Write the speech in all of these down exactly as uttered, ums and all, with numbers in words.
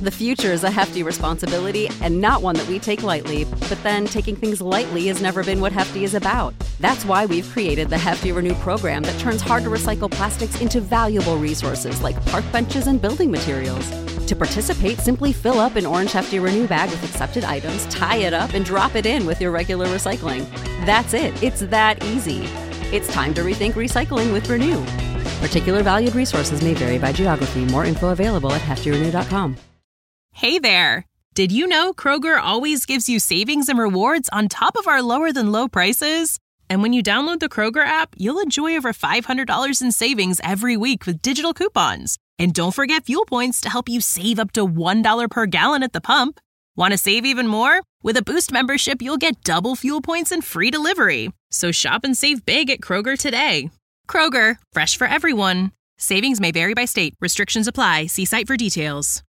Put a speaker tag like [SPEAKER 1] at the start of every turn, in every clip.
[SPEAKER 1] The future is a hefty responsibility and not one that we take lightly, but then taking things lightly has never been what Hefty is about. That's why we've created the Hefty Renew program that turns hard-to-recycle plastics into valuable resources like park benches and building materials. To participate, simply fill up an orange Hefty Renew bag with accepted items, tie it up, and drop it in with your regular recycling. That's it. It's that easy. It's time to rethink recycling with Renew. Particular valued resources may vary by geography. More info available at hefty renew dot com.
[SPEAKER 2] Hey there! Did you know Kroger always gives you savings and rewards on top of our lower-than-low prices? And when you download the Kroger app, you'll enjoy over five hundred dollars in savings every week with digital coupons. And don't forget fuel points to help you save up to one dollar per gallon at the pump. Want to save even more? With a Boost membership, you'll get double fuel points and free delivery. So shop and save big at Kroger today. Kroger, fresh for everyone. Savings may vary by state. Restrictions apply. See site for details.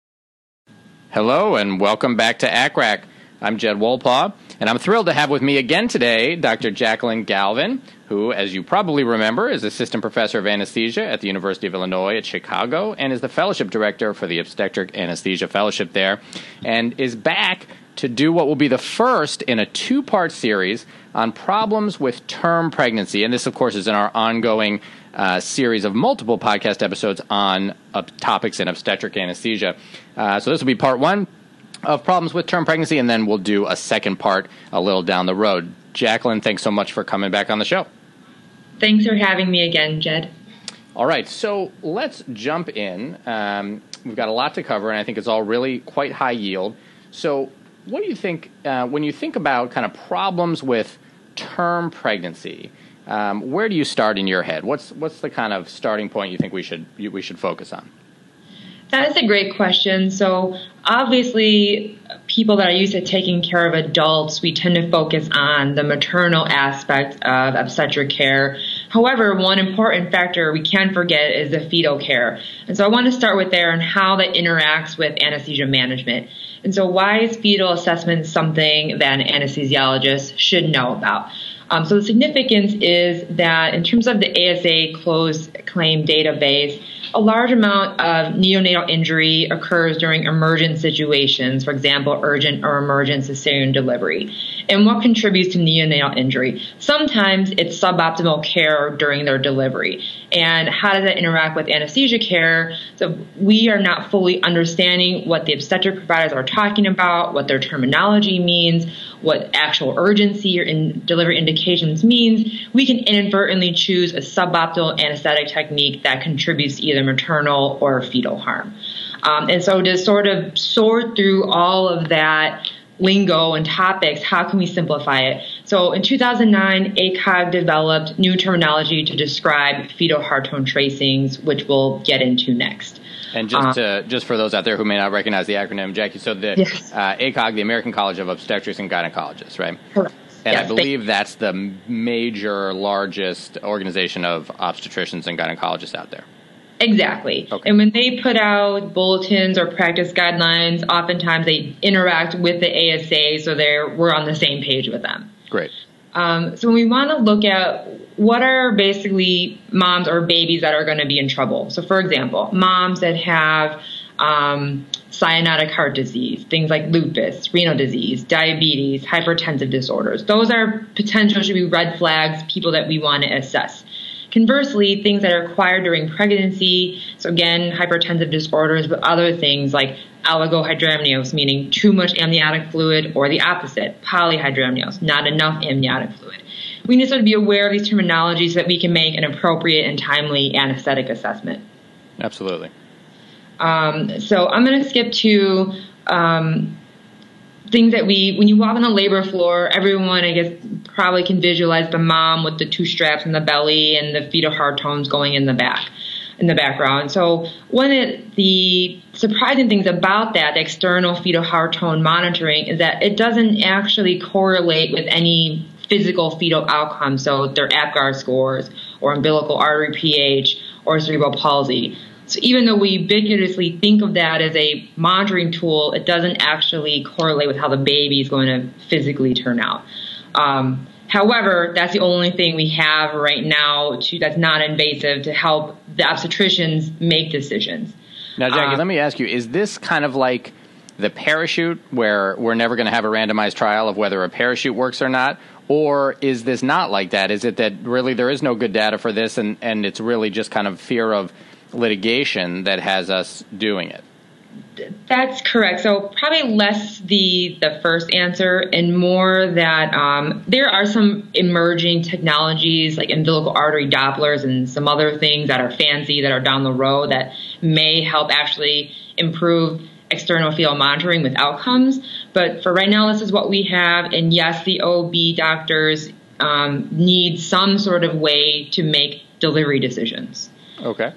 [SPEAKER 3] Hello and welcome back to A C R A C. I'm Jed Wolpaw, and I'm thrilled to have with me again today Doctor Jacqueline Galvin, who, as you probably remember, is Assistant Professor of Anesthesia at the University of Illinois at Chicago and is the Fellowship Director for the Obstetric Anesthesia Fellowship there, and is back to do what will be the first in a two-part series on problems with term pregnancy. And this, of course, is in our ongoing uh, series of multiple podcast episodes on uh, topics in obstetric anesthesia. Uh, so this will be part one of problems with term pregnancy, and then we'll do a second part a little down the road. Jacqueline, thanks so much for coming back on the show.
[SPEAKER 4] Thanks for having me again, Jed.
[SPEAKER 3] All right, so let's jump in. Um, we've got a lot to cover, and I think it's all really quite high yield. So what do you think, uh, when you think about kind of problems with term pregnancy, um, where do you start in your head? What's what's the kind of starting point you think we should you, we should focus on?
[SPEAKER 4] That is a great question. So obviously, people that are used to taking care of adults, we tend to focus on the maternal aspect of obstetric care. However, one important factor we can't forget is the fetal care. And so I want to start with there and how that interacts with anesthesia management. And so why is fetal assessment something that an anesthesiologist should know about? Um, so the significance is that in terms of the A S A closed claim database, a large amount of neonatal injury occurs during emergent situations, for example, urgent or emergent cesarean delivery. And what contributes to neonatal injury? Sometimes it's suboptimal care during their delivery. And how does that interact with anesthesia care? So we are not fully understanding what the obstetric providers are talking about, what their terminology means, what actual urgency or in delivery indications means. We can inadvertently choose a suboptimal anesthetic technique that contributes to either maternal or fetal harm. Um, and so to sort of sort through all of that lingo and topics, how can we simplify it? So in two thousand nine, A C O G developed new terminology to describe fetal heart tone tracings, which we'll get into next.
[SPEAKER 3] And just uh, just for those out there who may not recognize the acronym, Jackie, so the
[SPEAKER 4] yes.
[SPEAKER 3] uh, A C O G, the American College of Obstetrics and Gynecologists, right?
[SPEAKER 4] Correct.
[SPEAKER 3] And
[SPEAKER 4] yes,
[SPEAKER 3] I believe that's the major, largest organization of obstetricians and gynecologists out there.
[SPEAKER 4] Exactly.
[SPEAKER 3] Okay.
[SPEAKER 4] And when they put out bulletins or practice guidelines, oftentimes they interact with the A S A, so they're we're on the same page with them.
[SPEAKER 3] Great.
[SPEAKER 4] Um, so when we want to look at what are basically moms or babies that are going to be in trouble. So for example, moms that have um, cyanotic heart disease, things like lupus, renal disease, diabetes, hypertensive disorders. Those are potential should be red flags, people that we want to assess. Conversely, things that are acquired during pregnancy, so again, hypertensive disorders, but other things like oligohydramnios, meaning too much amniotic fluid, or the opposite, polyhydramnios, not enough amniotic fluid. We need to sort of be aware of these terminologies so that we can make an appropriate and timely anesthetic assessment.
[SPEAKER 3] Absolutely.
[SPEAKER 4] Um, so I'm going to skip to um, things that we, when you walk on the labor floor, everyone, I guess, probably can visualize the mom with the two straps in the belly and the fetal heart tones going in the back, in the background. So one of the surprising things about that, the external fetal heart tone monitoring, is that it doesn't actually correlate with any physical fetal outcomes, so their APGAR scores or umbilical artery pH or cerebral palsy. So even though we ubiquitously think of that as a monitoring tool, it doesn't actually correlate with how the baby is going to physically turn out. Um, however, that's the only thing we have right now to, that's non-invasive to help the obstetricians make decisions.
[SPEAKER 3] Now, Jackie,
[SPEAKER 4] uh,
[SPEAKER 3] let me ask you, is this kind of like the parachute, where we're never going to have a randomized trial of whether a parachute works or not? Or is this not like that? Is it that really there is no good data for this, and, and it's really just kind of fear of litigation that has us doing it?
[SPEAKER 4] That's correct. So probably less the the first answer and more that um, there are some emerging technologies like umbilical artery Dopplers and some other things that are fancy that are down the road that may help actually improve external fetal monitoring with outcomes. But for right now, this is what we have. And yes, the O B doctors um, need some sort of way to make delivery decisions.
[SPEAKER 3] Okay.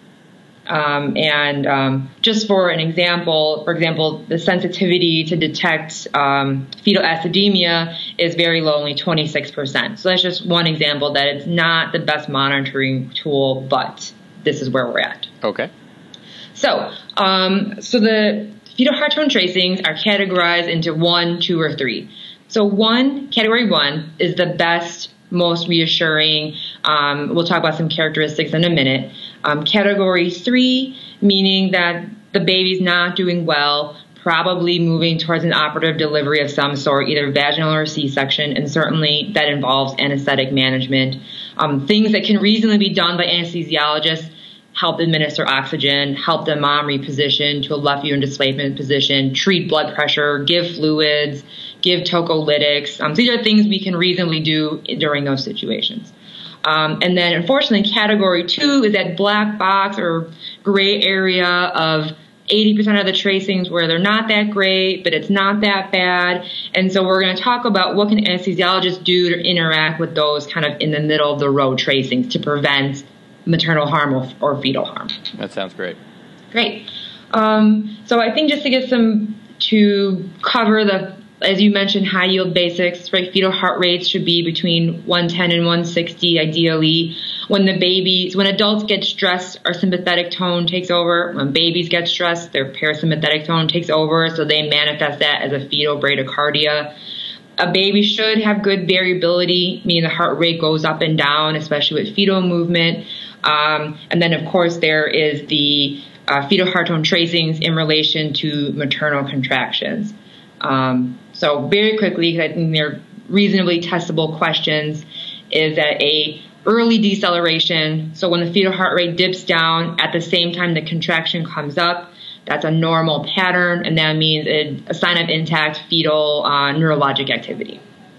[SPEAKER 4] Um, and um, just for an example, for example, the sensitivity to detect um, fetal acidemia is very low, only twenty-six percent. So that's just one example that it's not the best monitoring tool, but this is where we're at.
[SPEAKER 3] Okay.
[SPEAKER 4] So, um, so the fetal heart tone tracings are categorized into one, two, or three. So one, category one, is the best, most reassuring. Um, we'll talk about some characteristics in a minute. Um, category three, meaning that the baby's not doing well, probably moving towards an operative delivery of some sort, either vaginal or C-section, and certainly that involves anesthetic management. Um, things that can reasonably be done by anesthesiologists: help administer oxygen, help the mom reposition to a left uterine displacement position, treat blood pressure, give fluids, give tocolytics. Um, so these are things we can reasonably do during those situations. Um, and then, unfortunately, category two is that black box or gray area of eighty percent of the tracings where they're not that great, but it's not that bad. And so we're going to talk about what can anesthesiologists do to interact with those kind of in the middle of the road tracings to prevent maternal harm or, or fetal harm.
[SPEAKER 3] That sounds great.
[SPEAKER 4] Great. Um, so I think just to get some, to cover the, as you mentioned, high yield basics, right? Fetal heart rates should be between one ten and one sixty ideally. When the babies, when adults get stressed, our sympathetic tone takes over. When babies get stressed, their parasympathetic tone takes over, so they manifest that as a fetal bradycardia. A baby should have good variability, meaning the heart rate goes up and down, especially with fetal movement. Um, and then, of course, there is the uh, fetal heart tone tracings in relation to maternal contractions. Um, so very quickly, because I think they're reasonably testable questions, is that a early deceleration, so when the fetal heart rate dips down at the same time the contraction comes up, that's a normal pattern, and that means a, a sign of intact fetal uh, neurologic activity.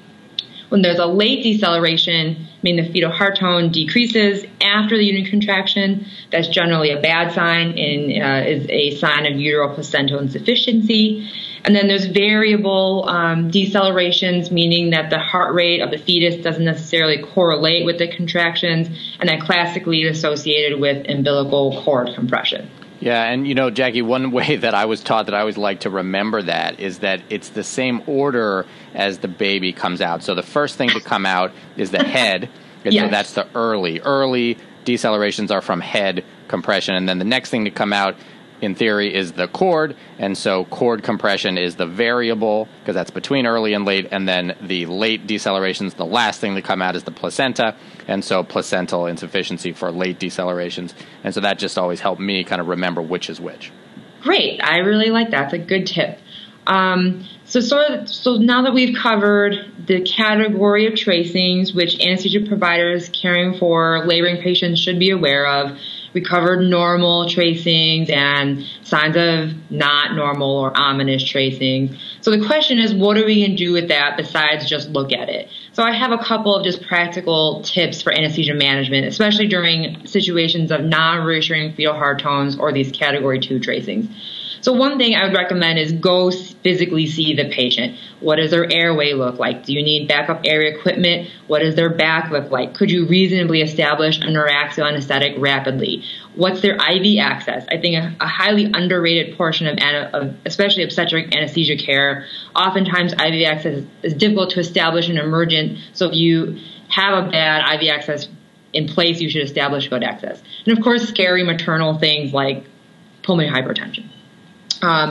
[SPEAKER 4] When there's a late deceleration, meaning the fetal heart tone decreases after the uterine contraction, that's generally a bad sign and uh, is a sign of uteroplacental insufficiency. And then there's variable um, decelerations, meaning that the heart rate of the fetus doesn't necessarily correlate with the contractions, and that classically is associated with umbilical cord compression.
[SPEAKER 3] Yeah, and, you know, Jackie, one way that I was taught that I always like to remember that is that it's the same order as the baby comes out. So the first thing to come out is the head, and yes. So that's the early. Early decelerations are from head compression, and then the next thing to come out, in theory, is the cord, and so cord compression is the variable, because that's between early and late, and then the late decelerations, the last thing to come out is the placenta, and so placental insufficiency for late decelerations, and so that just always helped me kind of remember which is which.
[SPEAKER 4] Great. I really like that. It's a good tip. Um, so, so, so now that we've covered the category of tracings, which anesthesia providers caring for laboring patients should be aware of, we covered normal tracings and signs of not normal or ominous tracings. So the question is, what are we going to do with that besides just look at it? So I have a couple of just practical tips for anesthesia management, especially during situations of non-reassuring fetal heart tones or these category two tracings. So one thing I would recommend is go physically see the patient. What does their airway look like? Do you need backup airway equipment? What does their back look like? Could you reasonably establish a neuraxial anesthetic rapidly? What's their I V access? I think a, a highly underrated portion of, of especially obstetric anesthesia care, oftentimes I V access is difficult to establish and emergent. So if you have a bad I V access in place, you should establish good access. And of course, scary maternal things like pulmonary hypertension. Um,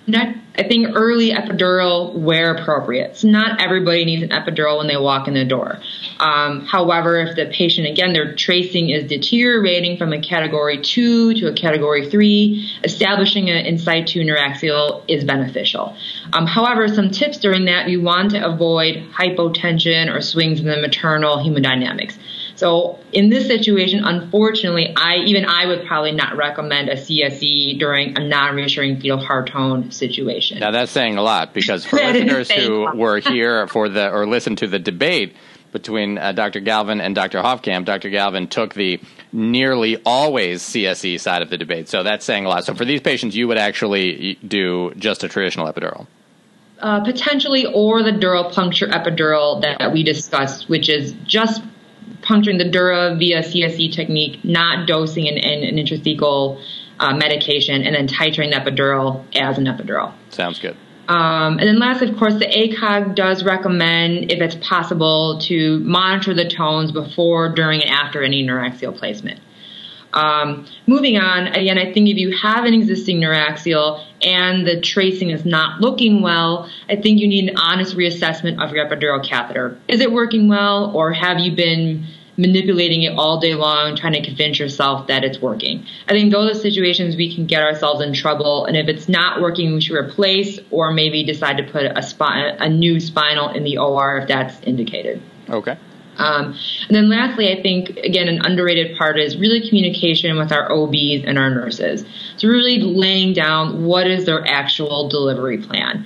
[SPEAKER 4] Not, I think early epidural where appropriate. So not everybody needs an epidural when they walk in the door. Um, however, if the patient, again, their tracing is deteriorating from a category two to a category three, establishing an in situ neuraxial is beneficial. Um, however, some tips during that, you want to avoid hypotension or swings in the maternal hemodynamics. So in this situation, unfortunately, I even I would probably not recommend a C S E during a non-reassuring fetal heart tone situation.
[SPEAKER 3] Now that's saying a lot, because for listeners who were here for the or listened to the debate between uh, Doctor Galvin and Doctor Hofkamp, Doctor Galvin took the nearly always C S E side of the debate. So that's saying a lot. So for these patients, you would actually do just a traditional epidural.
[SPEAKER 4] Uh, potentially, or the dural puncture epidural that we discussed, which is just puncturing the dura via C S E technique, not dosing an, an, an intrathecal uh, medication, and then titrating the epidural as an epidural.
[SPEAKER 3] Sounds good.
[SPEAKER 4] Um, and then last, of course, the A C O G does recommend, if it's possible, to monitor the tones before, during, and after any neuraxial placement. Um, moving on, again, I think if you have an existing neuraxial and the tracing is not looking well, I think you need an honest reassessment of your epidural catheter. Is it working well, or have you been manipulating it all day long, trying to convince yourself that it's working? I think those are situations we can get ourselves in trouble, and if it's not working, we should replace or maybe decide to put a, spine, a new spinal in the O R if that's indicated.
[SPEAKER 3] Okay.
[SPEAKER 4] Um, and then lastly, I think, again, an underrated part is really communication with our O Bs and our nurses. So really laying down what is their actual delivery plan.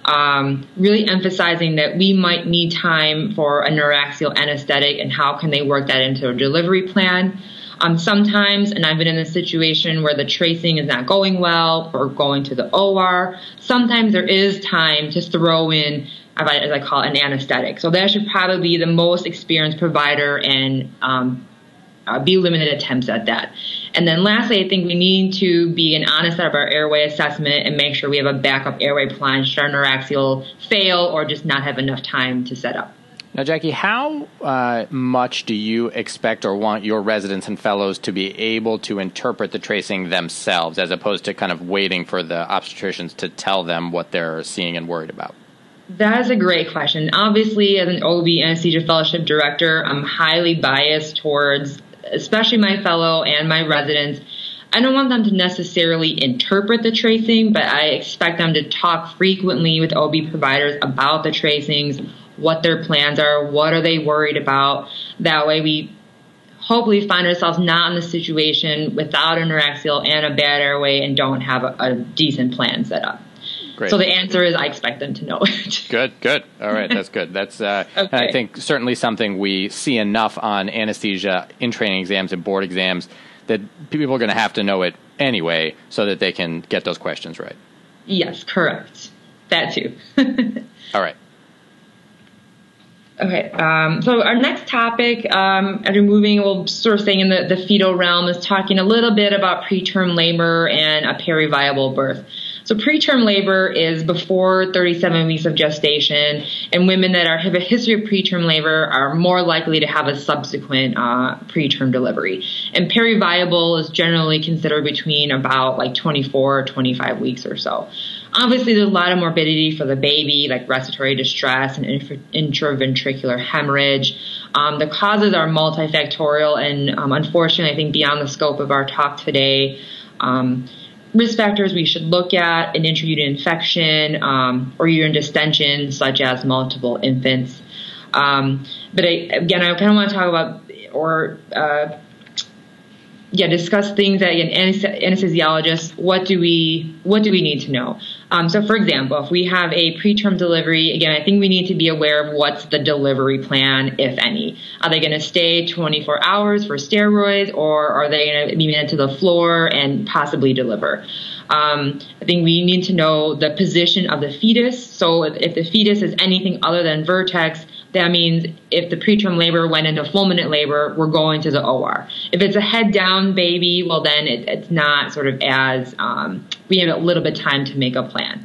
[SPEAKER 4] Um, really emphasizing that we might need time for a neuraxial anesthetic and how can they work that into a delivery plan. Um, sometimes, and I've been in a situation where the tracing is not going well or going to the O R, sometimes there is time to throw in, as I call it, an anesthetic. So that should probably be the most experienced provider and um, uh, be limited attempts at that. And then lastly, I think we need to be an honest about our airway assessment and make sure we have a backup airway plan should our neuraxial fail or just not have enough time to set up.
[SPEAKER 3] Now, Jackie, how uh, much do you expect or want your residents and fellows to be able to interpret the tracing themselves as opposed to kind of waiting for the obstetricians to tell them what they're seeing and worried about?
[SPEAKER 4] That is a great question. Obviously, as an O B anesthesia fellowship director, I'm highly biased towards, especially my fellow and my residents. I don't want them to necessarily interpret the tracing, but I expect them to talk frequently with O B providers about the tracings, what their plans are, what are they worried about. That way we hopefully find ourselves not in the situation without a neuraxial and a bad airway and don't have a, a decent plan set up.
[SPEAKER 3] Great.
[SPEAKER 4] So the answer is I expect them to know it.
[SPEAKER 3] Good, good. All right, that's good. That's uh, okay. And I think certainly something we see enough on anesthesia in training exams and board exams that people are going to have to know it anyway so that they can get those questions right.
[SPEAKER 4] Yes, correct. That too.
[SPEAKER 3] All right.
[SPEAKER 4] Okay, um, so our next topic, um, after moving, we'll sort of staying in the, the fetal realm, is talking a little bit about preterm labor and a periviable birth. So preterm labor is before thirty-seven weeks of gestation, and women that are, have a history of preterm labor are more likely to have a subsequent uh, preterm delivery. And periviable is generally considered between about like twenty-four or twenty-five weeks or so. Obviously, there's a lot of morbidity for the baby, like respiratory distress and intraventricular hemorrhage. Um, the causes are multifactorial and, um, unfortunately, I think beyond the scope of our talk today. Um, risk factors we should look at: an intrauterine infection um, or uterine distension, such as multiple infants. Um, but I, again, I kind of want to talk about or uh, yeah, discuss things that again, anesthesiologists. What do we what do we need to know? Um, so, for example, if we have a preterm delivery, again, I think we need to be aware of what's the delivery plan, if any. Are they going to stay twenty-four hours for steroids, or are they going to be managed to the floor and possibly deliver? Um, I think we need to know the position of the fetus. So if, if the fetus is anything other than vertex, that means if the preterm labor went into fulminant labor, we're going to the O R. If it's a head down baby, well, then it, it's not sort of as, um, we have a little bit of time to make a plan.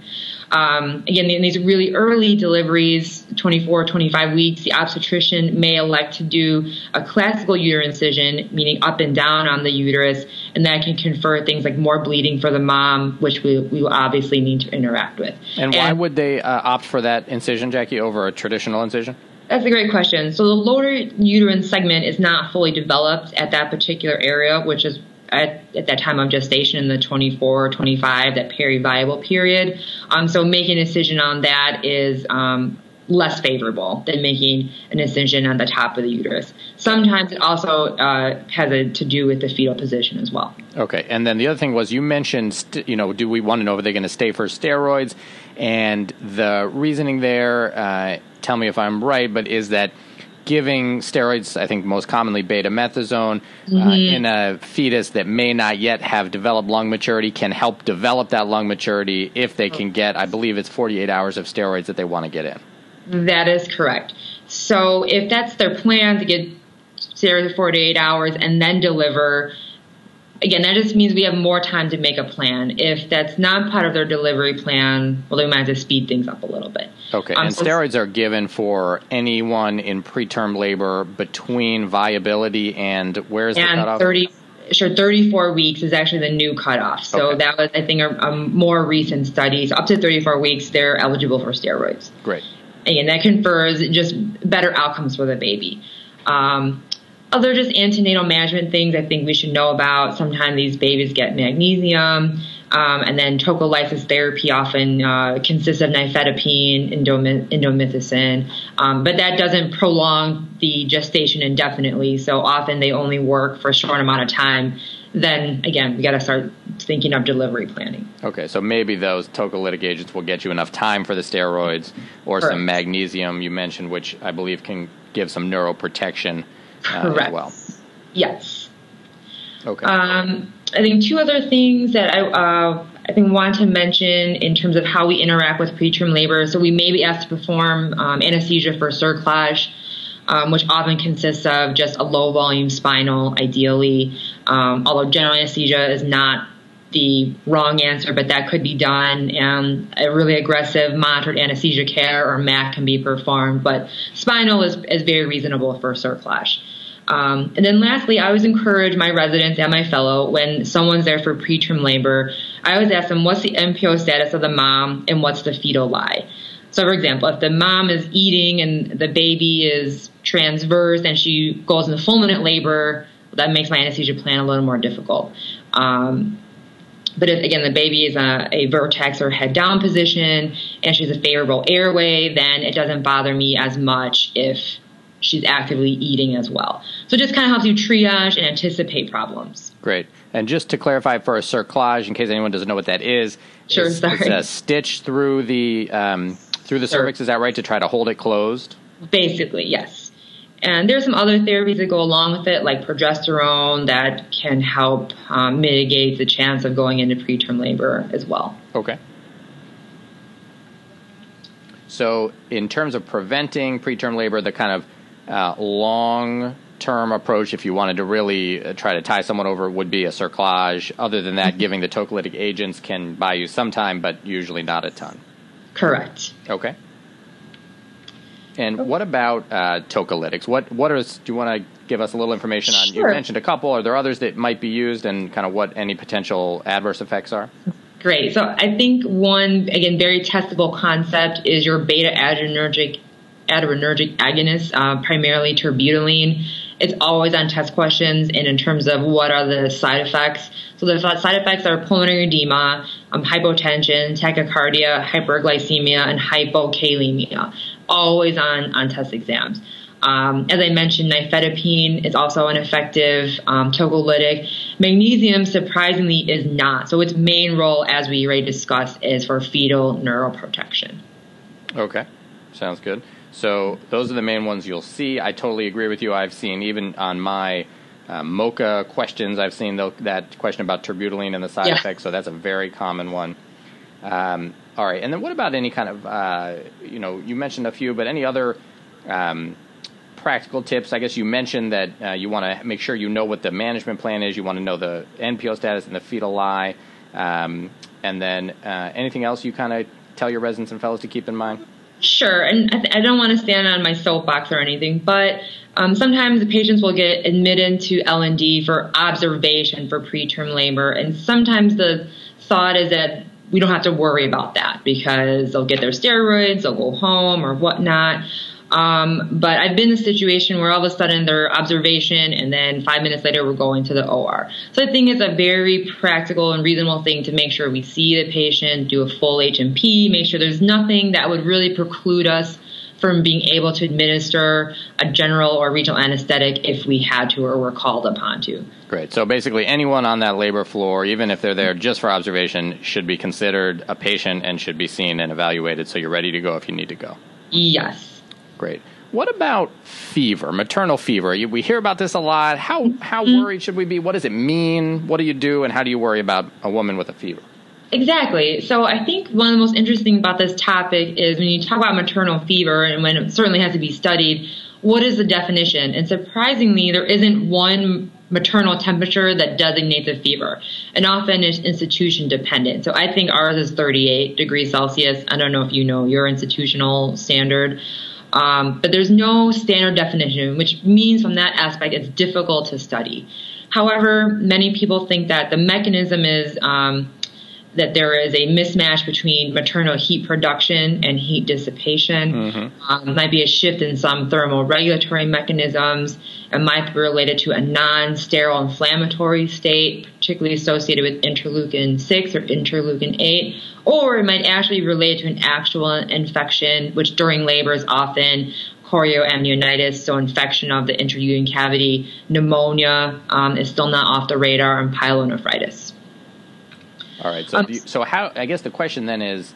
[SPEAKER 4] Um, again, in these really early deliveries, twenty-four, twenty-five weeks, the obstetrician may elect to do a classical uterine incision, meaning up and down on the uterus, and that can confer things like more bleeding for the mom, which we, we will obviously need to interact with.
[SPEAKER 3] And why and, would they uh, opt for that incision, Jackie, over a traditional incision?
[SPEAKER 4] That's a great question. So the lower uterine segment is not fully developed at that particular area, which is At, at that time of gestation in the twenty-four, twenty-five, that peri-viable period. Um, so making an incision on that is um, less favorable than making an incision on the top of the uterus. Sometimes it also uh, has a, to do with the fetal position as well.
[SPEAKER 3] Okay. And then the other thing was you mentioned, st- you know, do we want to know if they're going to stay for steroids? And the reasoning there, uh, tell me if I'm right, but is that giving steroids, I think most commonly betamethasone, mm-hmm. uh, in a fetus that may not yet have developed lung maturity can help develop that lung maturity if they can get, I believe it's forty-eight hours of steroids that they want to get in.
[SPEAKER 4] That is correct. So if that's their plan to get steroids for forty-eight hours and then deliver, again, that just means we have more time to make a plan. If that's not part of their delivery plan, well, they might have to speed things up a little bit.
[SPEAKER 3] Okay,
[SPEAKER 4] um,
[SPEAKER 3] and
[SPEAKER 4] so
[SPEAKER 3] steroids are given for anyone in preterm labor between viability and where is the
[SPEAKER 4] and
[SPEAKER 3] cutoff?
[SPEAKER 4] thirty, sure, thirty-four weeks is actually the new cutoff. So
[SPEAKER 3] okay.
[SPEAKER 4] that was, I think, a, a more recent study. So up to thirty-four weeks, they're eligible for steroids.
[SPEAKER 3] Great.
[SPEAKER 4] Again, that confers just better outcomes for the baby. Um, Other just antenatal management things I think we should know about. Sometimes these babies get magnesium, um, and then tocolysis therapy often uh, consists of nifedipine, indomi- indomethacin, um, but that doesn't prolong the gestation indefinitely. So often they only work for a short amount of time. Then again, we got to start thinking of delivery planning.
[SPEAKER 3] Okay, so maybe those tocolytic agents will get you enough time for the steroids, or
[SPEAKER 4] Correct.
[SPEAKER 3] some magnesium you mentioned, which I believe can give some neuroprotection. Uh,
[SPEAKER 4] Correct.
[SPEAKER 3] as well.
[SPEAKER 4] Yes.
[SPEAKER 3] Okay.
[SPEAKER 4] Um, I think two other things that I uh, I think want to mention in terms of how we interact with preterm labor. So we may be asked to perform um, anesthesia for cerclage, um, which often consists of just a low volume spinal, ideally. Um, although general anesthesia is not the wrong answer, but that could be done, and a really aggressive monitored anesthesia care or M A C can be performed, but spinal is, is very reasonable for cerclage. Um, and then lastly, I always encourage my residents and my fellow, when someone's there for preterm labor, I always ask them, what's the N P O status of the mom and what's the fetal lie? So for example, if the mom is eating and the baby is transverse and she goes into fulminant labor, that makes my anesthesia plan a little more difficult. Um, But if, again, the baby is a, a vertex or head down position and she's a favorable airway, then it doesn't bother me as much if she's actively eating as well. So it just kind of helps you triage and anticipate problems.
[SPEAKER 3] Great. And just to clarify for a cerclage, in case anyone doesn't know what that is,
[SPEAKER 4] sure,
[SPEAKER 3] it's,
[SPEAKER 4] sorry.
[SPEAKER 3] it's a stitch through the um, through the sure. cervix. Is that right? To try to hold it closed?
[SPEAKER 4] Basically, yes. And there's some other therapies that go along with it, like progesterone, that can help um, mitigate the chance of going into preterm labor as well.
[SPEAKER 3] Okay. So in terms of preventing preterm labor, the kind of uh, long-term approach, if you wanted to really uh, try to tie someone over, would be a cerclage. Other than that, giving the tocolytic agents can buy you some time, but usually not a ton.
[SPEAKER 4] Correct.
[SPEAKER 3] Okay. And what about uh, tocolytics? What what are? Do you want to give us a little information on?
[SPEAKER 4] Sure.
[SPEAKER 3] You mentioned a couple. Are there others that might be used, and kind of what any potential adverse effects are?
[SPEAKER 4] Great. So I think one, again, very testable concept is your beta adrenergic adrenergic agonist, uh, primarily terbutaline. It's always on test questions, and in terms of what are the side effects. So the side effects are pulmonary edema, um, hypotension, tachycardia, hyperglycemia, and hypokalemia. Always on, on test exams. Um, as I mentioned, nifedipine is also an effective um, tocolytic. Magnesium, surprisingly, is not. So its main role, as we already discussed, is for fetal neuroprotection.
[SPEAKER 3] Okay, sounds good. So those are the main ones you'll see. I totally agree with you. I've seen, even on my uh, MOCA questions, I've seen the, that question about terbutaline and the side
[SPEAKER 4] yeah.
[SPEAKER 3] effects, so that's a very common one. Um, all right, and then what about any kind of, uh, you know, you mentioned a few, but any other um, practical tips? I guess you mentioned that uh, you want to make sure you know what the management plan is. You want to know the N P O status and the fetal lie. Um, and then uh, anything else you kind of tell your residents and fellows to keep in mind?
[SPEAKER 4] Sure, and I, th- I don't want to stand on my soapbox or anything, but um, sometimes the patients will get admitted to L and D for observation for preterm labor, and sometimes the thought is that we don't have to worry about that because they'll get their steroids, they'll go home or whatnot. Um, but I've been in a situation where all of a sudden they're observation and then five minutes later we're going to the O R. So I think it's a very practical and reasonable thing to make sure we see the patient, do a full H M P, make sure there's nothing that would really preclude us from being able to administer a general or regional anesthetic if we had to or were called upon to.
[SPEAKER 3] Great. So basically anyone on that labor floor, even if they're there just for observation, should be considered a patient and should be seen and evaluated so you're ready to go if you need to go.
[SPEAKER 4] Yes.
[SPEAKER 3] Great. What about fever, maternal fever? You, we hear about this a lot. How how worried should we be? What does it mean? What do you do? And how do you worry about a woman with a fever?
[SPEAKER 4] Exactly. So I think one of the most interesting about this topic is when you talk about maternal fever, and when it certainly has to be studied, what is the definition? And surprisingly, there isn't one maternal temperature that designates a fever. And often it's institution dependent. So I think ours is thirty-eight degrees Celsius. I don't know if you know your institutional standard. Um, but there's no standard definition, which means from that aspect it's difficult to study. However, many people think that the mechanism is um, that there is a mismatch between maternal heat production and heat dissipation. Mm-hmm. Um, might be a shift in some thermoregulatory mechanisms. It might be related to a non-sterile inflammatory state, particularly associated with interleukin six or interleukin eight, or it might actually be related to an actual infection, which during labor is often chorioamnionitis, so infection of the intrauterine cavity. Pneumonia um, is still not off the radar, and pyelonephritis.
[SPEAKER 3] All right. So, do you, so how? I guess the question then is,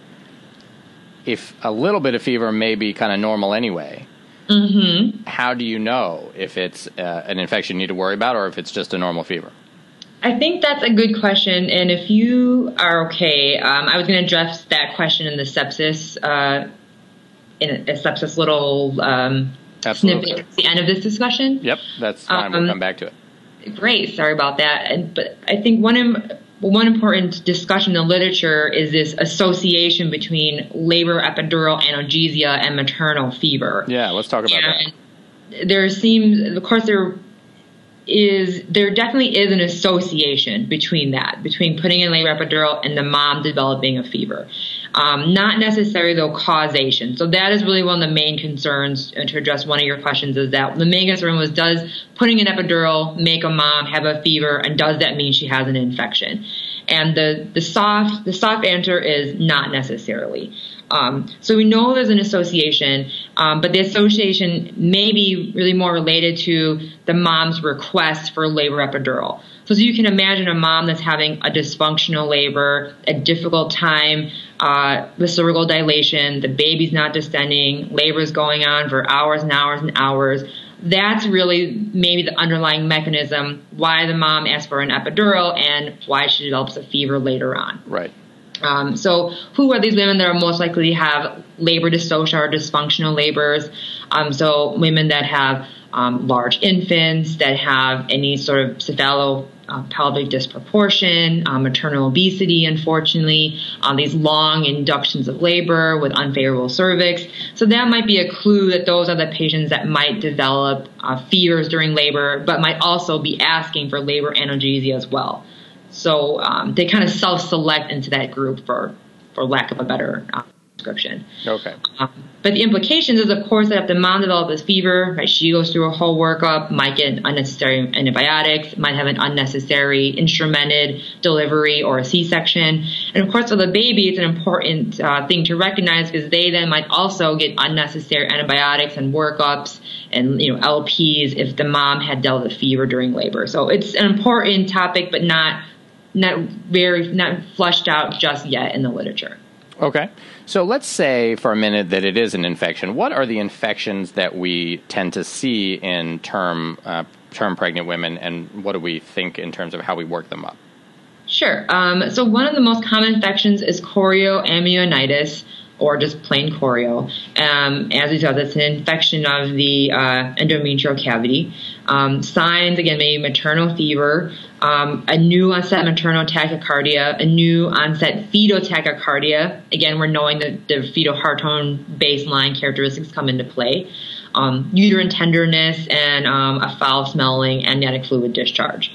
[SPEAKER 3] if a little bit of fever may be kind of normal anyway, mm-hmm. how do you know if it's uh, an infection you need to worry about or if it's just a normal fever?
[SPEAKER 4] I think that's a good question. And if you are okay, um, I was going to address that question in the sepsis, uh, in a, a sepsis little um, snippet at the end of this discussion.
[SPEAKER 3] Yep, that's fine. Um, we'll come back to it.
[SPEAKER 4] Great. Sorry about that. And, but I think one Im- one important discussion in the literature is this association between labor epidural analgesia and maternal fever.
[SPEAKER 3] Yeah, let's talk about and
[SPEAKER 4] that. There seems, of course, there is there definitely is an association between that, between putting in labor epidural and the mom developing a fever. Um, not necessarily, though, causation. So that is really one of the main concerns, and to address one of your questions, is that the main concern was, does putting an epidural make a mom have a fever, and does that mean she has an infection? And the, the soft the soft answer is not necessarily. Um, so we know there's an association, um, but the association may be really more related to the mom's request for labor epidural. So as you can imagine, a mom that's having a dysfunctional labor, a difficult time uh, with cervical dilation, the baby's not distending, labor's going on for hours and hours and hours. That's really maybe the underlying mechanism why the mom asks for an epidural and why she develops a fever later on.
[SPEAKER 3] Right.
[SPEAKER 4] Um, so who are these women that are most likely to have labor dystocia or dysfunctional labors? Um, so women that have um, large infants, that have any sort of cephalopelvic uh, pelvic disproportion, uh, maternal obesity, unfortunately, uh, these long inductions of labor with unfavorable cervix. So that might be a clue that those are the patients that might develop uh, fevers during labor, but might also be asking for labor analgesia as well. So um, they kind of self-select into that group for, for lack of a better uh, description.
[SPEAKER 3] Okay.
[SPEAKER 4] Um, but the implications is, of course, that if the mom develops fever, right, she goes through a whole workup, might get unnecessary antibiotics, might have an unnecessary instrumented delivery or a C-section. And, of course, for the baby, it's an important uh, thing to recognize because they then might also get unnecessary antibiotics and workups and, you know, L Ps if the mom had dealt with fever during labor. So it's an important topic, but not not very not fleshed out just yet in the literature.
[SPEAKER 3] Okay. So let's say for a minute that it is an infection. What are the infections that we tend to see in term uh, term pregnant women, and what do we think in terms of how we work them up?
[SPEAKER 4] Sure. Um, so one of the most common infections is chorioamnionitis, or just plain chorio. Um, as we said, that's an infection of the uh, endometrial cavity. Um, signs, again, maybe maternal fever, um, a new onset maternal tachycardia, a new onset fetal tachycardia. Again, we're knowing that the fetal heart tone baseline characteristics come into play. Um, uterine tenderness and um, a foul-smelling amniotic fluid discharge.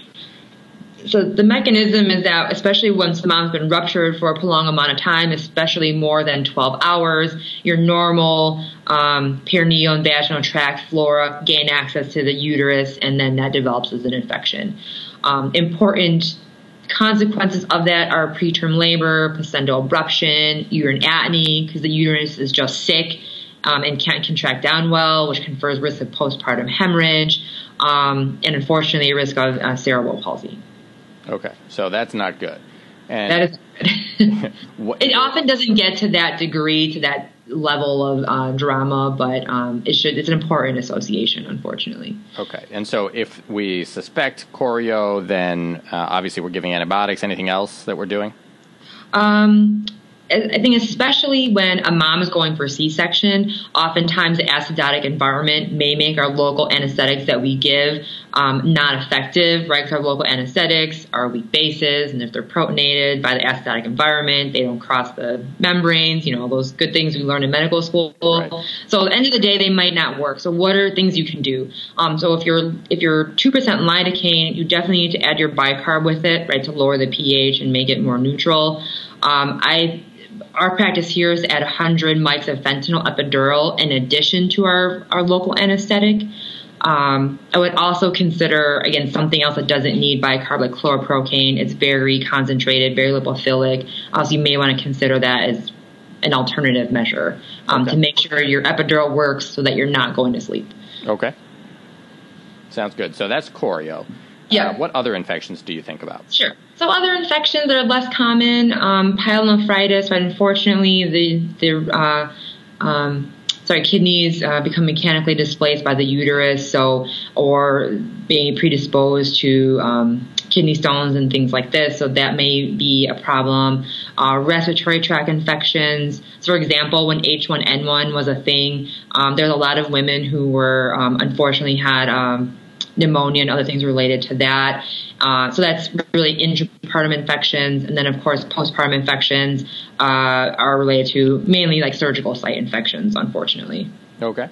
[SPEAKER 4] So the mechanism is that, especially once the mom's been ruptured for a prolonged amount of time, especially more than twelve hours, your normal um, perineal and vaginal tract flora gain access to the uterus, and then that develops as an infection. Um, important consequences of that are preterm labor, placental abruption, uterine atony, because the uterus is just sick um, and can't contract down well, which confers risk of postpartum hemorrhage, um, and unfortunately a risk of uh, cerebral palsy.
[SPEAKER 3] Okay, so that's not good. And
[SPEAKER 4] that is good. It often doesn't get to that degree, to that level of uh, drama, but um, it should. It's an important association, unfortunately.
[SPEAKER 3] Okay, and so if we suspect chorio, then uh, obviously we're giving antibiotics. Anything else that we're doing?
[SPEAKER 4] Um, I think especially when a mom is going for a C-section, oftentimes the acidotic environment may make our local anesthetics that we give um, not effective, right? Because our local anesthetics are weak bases, and if they're protonated by the acidotic environment, they don't cross the membranes, you know, those good things we learned in medical school. Right. So at the end of the day, they might not work. So what are things you can do? Um, so if you're if you're two percent lidocaine, you definitely need to add your bicarb with it, right, to lower the pH and make it more neutral. Um, I Our practice here is to add one hundred mics of fentanyl epidural in addition to our, our local anesthetic. Um, I would also consider, again, something else that doesn't need bicarb, like chloroprocaine. It's very concentrated, very lipophilic. Also, you may want to consider that as an alternative measure um, okay. to make sure your epidural works so that you're not going to sleep.
[SPEAKER 3] Okay. Sounds good. So that's chorio.
[SPEAKER 4] Yeah.
[SPEAKER 3] Uh, what other infections do you think about?
[SPEAKER 4] Sure. So other infections that are less common, um, pyelonephritis, but unfortunately the the uh, um, sorry kidneys uh, become mechanically displaced by the uterus, so or being predisposed to um, kidney stones and things like this. So that may be a problem. Uh, respiratory tract infections. So, for example, when H one N one was a thing, um, there's a lot of women who were um, unfortunately had um, pneumonia and other things related to that. Uh, so that's really intrapartum infections. And then, of course, postpartum infections uh, are related to mainly like surgical site infections, unfortunately.
[SPEAKER 3] Okay.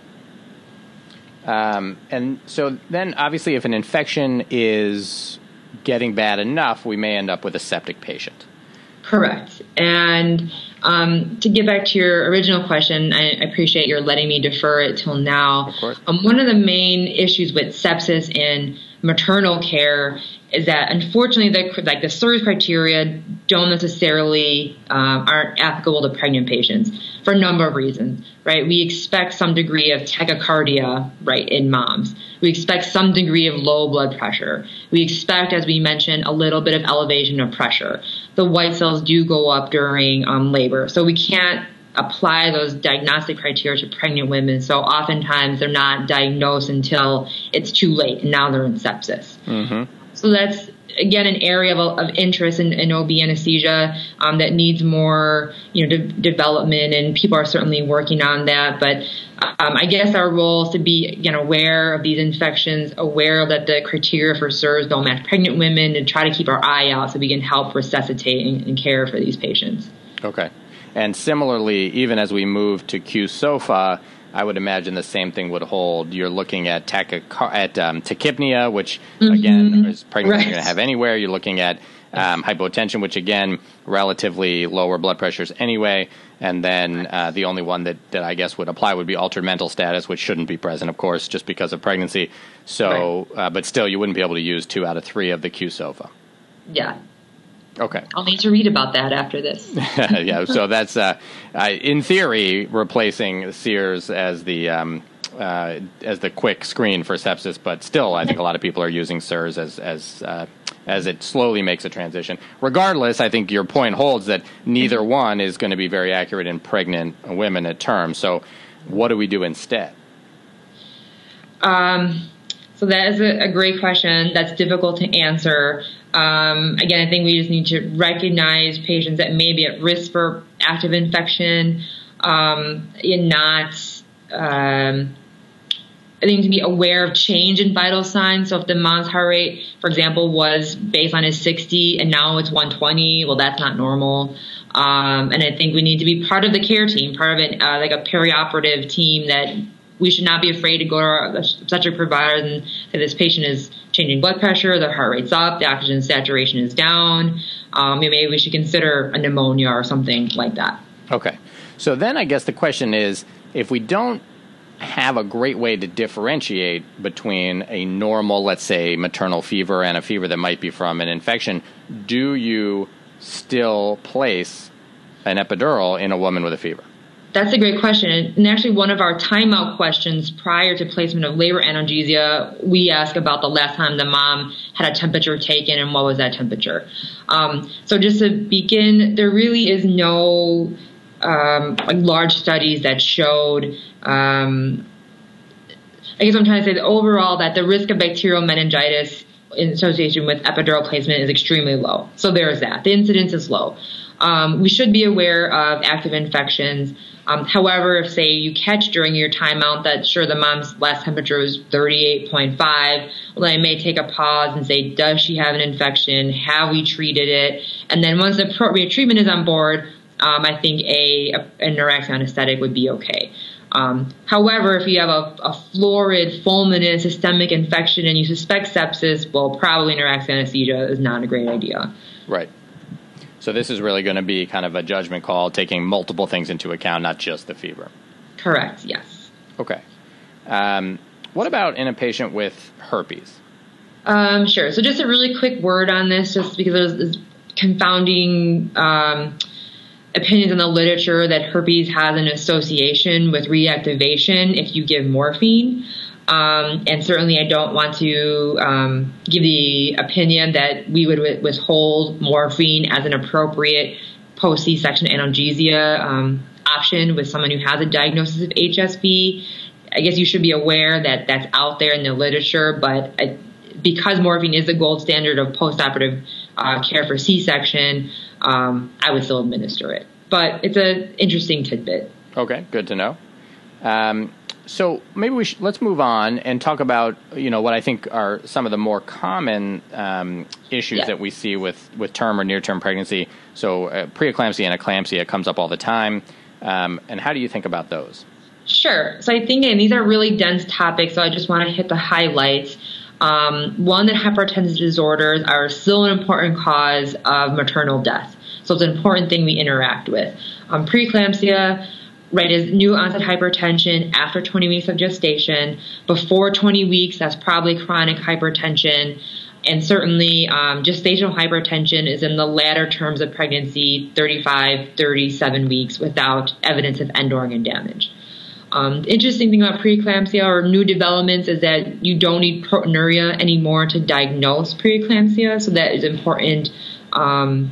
[SPEAKER 3] Um, and so then, obviously, if an infection is getting bad enough, we may end up with a septic patient.
[SPEAKER 4] Correct. And um, to get back to your original question, I appreciate your letting me defer it till now.
[SPEAKER 3] Of course.
[SPEAKER 4] Um, one of the main issues with sepsis in maternal care is that, unfortunately, the, like the S I R S criteria don't necessarily um, aren't applicable to pregnant patients for a number of reasons, right? We expect some degree of tachycardia, right, in moms. We expect some degree of low blood pressure. We expect, as we mentioned, a little bit of elevation of pressure. The white cells do go up during um, labor, so we can't apply those diagnostic criteria to pregnant women. So oftentimes they're not diagnosed until it's too late, and now they're in sepsis.
[SPEAKER 3] Mm-hmm.
[SPEAKER 4] So that's, again, an area of, of interest in, in O B anesthesia um, that needs more, you know, de- development, and people are certainly working on that. But um, I guess our role is to be, again, aware of these infections, aware that the criteria for S I R S don't match pregnant women, and try to keep our eye out so we can help resuscitate and, and care for these patients.
[SPEAKER 3] Okay. And similarly, even as we move to Q SOFA, I would imagine the same thing would hold. You're looking at tachycar- at um, tachypnea, which, mm-hmm. again, is pregnant right. You're going to have anywhere. You're looking at um, hypotension, which, again, relatively lower blood pressures anyway. And then uh, the only one that, that I guess would apply would be altered mental status, which shouldn't be present, of course, just because of pregnancy. So, right. uh, but still, you wouldn't be able to use two out of three of the Q SOFA.
[SPEAKER 4] Yeah.
[SPEAKER 3] Okay.
[SPEAKER 4] I'll need to read about that after this.
[SPEAKER 3] Yeah, so that's, uh, uh, in theory, replacing S I R S as the um, uh, as the quick screen for sepsis, but still, I think a lot of people are using S I R S as as uh, as it slowly makes a transition. Regardless, I think your point holds that neither one is going to be very accurate in pregnant women at term. So, what do we do instead?
[SPEAKER 4] Um. So that is a, a great question. That's difficult to answer. Um, again, I think we just need to recognize patients that may be at risk for active infection, um, and not um, I think to be aware of change in vital signs. So if the mom's heart rate, for example, was baseline is sixty and now it's one twenty, well, that's not normal. Um, and I think we need to be part of the care team, part of it, uh, like a perioperative team, that we should not be afraid to go to our obstetric provider and say this patient is changing blood pressure, their heart rate's up, the oxygen saturation is down. Um, maybe we should consider a pneumonia or something like that.
[SPEAKER 3] Okay. So then I guess the question is, if we don't have a great way to differentiate between a normal, let's say, maternal fever and a fever that might be from an infection, do you still place an epidural in a woman with a fever?
[SPEAKER 4] That's a great question. And actually, one of our timeout questions prior to placement of labor analgesia, we ask about the last time the mom had a temperature taken and what was that temperature. Um, so just to begin, there really is no um, like large studies that showed, um, I guess I'm trying to say that overall that the risk of bacterial meningitis in association with epidural placement is extremely low. So there's that. The incidence is low. Um, we should be aware of active infections. Um, however, if, say, you catch during your timeout that, sure, the mom's last temperature was thirty-eight point five, well, then I may take a pause and say, does she have an infection? Have we treated it? And then once the appropriate treatment is on board, um, I think a, a, a Neuraxia anesthetic would be okay. Um, however, if you have a, a florid, fulminant systemic infection and you suspect sepsis, well, probably Neuraxia anesthesia is not a great idea.
[SPEAKER 3] Right. So this is really going to be kind of a judgment call, taking multiple things into account, not just the fever.
[SPEAKER 4] Correct, yes.
[SPEAKER 3] Okay. Um, what about in a patient with herpes?
[SPEAKER 4] Um, sure. So just a really quick word on this, just because there's, there's confounding um, opinions in the literature that herpes has an association with reactivation if you give morphine. Um, and certainly I don't want to um, give the opinion that we would withhold morphine as an appropriate post-C-section analgesia um, option with someone who has a diagnosis of H S V. I guess you should be aware that that's out there in the literature, but I, because morphine is the gold standard of post-operative uh, care for C-section, um, I would still administer it. But it's an interesting tidbit.
[SPEAKER 3] Okay, good to know. Um, So maybe we should, let's move on and talk about, you know, what I think are some of the more common um, issues yeah. that we see with, with term or near-term pregnancy. So uh, preeclampsia and eclampsia comes up all the time. Um, and how do you think about those?
[SPEAKER 4] Sure. So I think, and these are really dense topics, so I just want to hit the highlights. Um, one, that hypertensive disorders are still an important cause of maternal death. So it's an important thing we interact with. Um, preeclampsia, right, is new onset hypertension after twenty weeks of gestation. Before twenty weeks, that's probably chronic hypertension. And certainly um, gestational hypertension is in the latter terms of pregnancy, thirty-five, thirty-seven weeks without evidence of end organ damage. Um, the interesting thing about preeclampsia or new developments is that you don't need proteinuria anymore to diagnose preeclampsia. So that is important, um,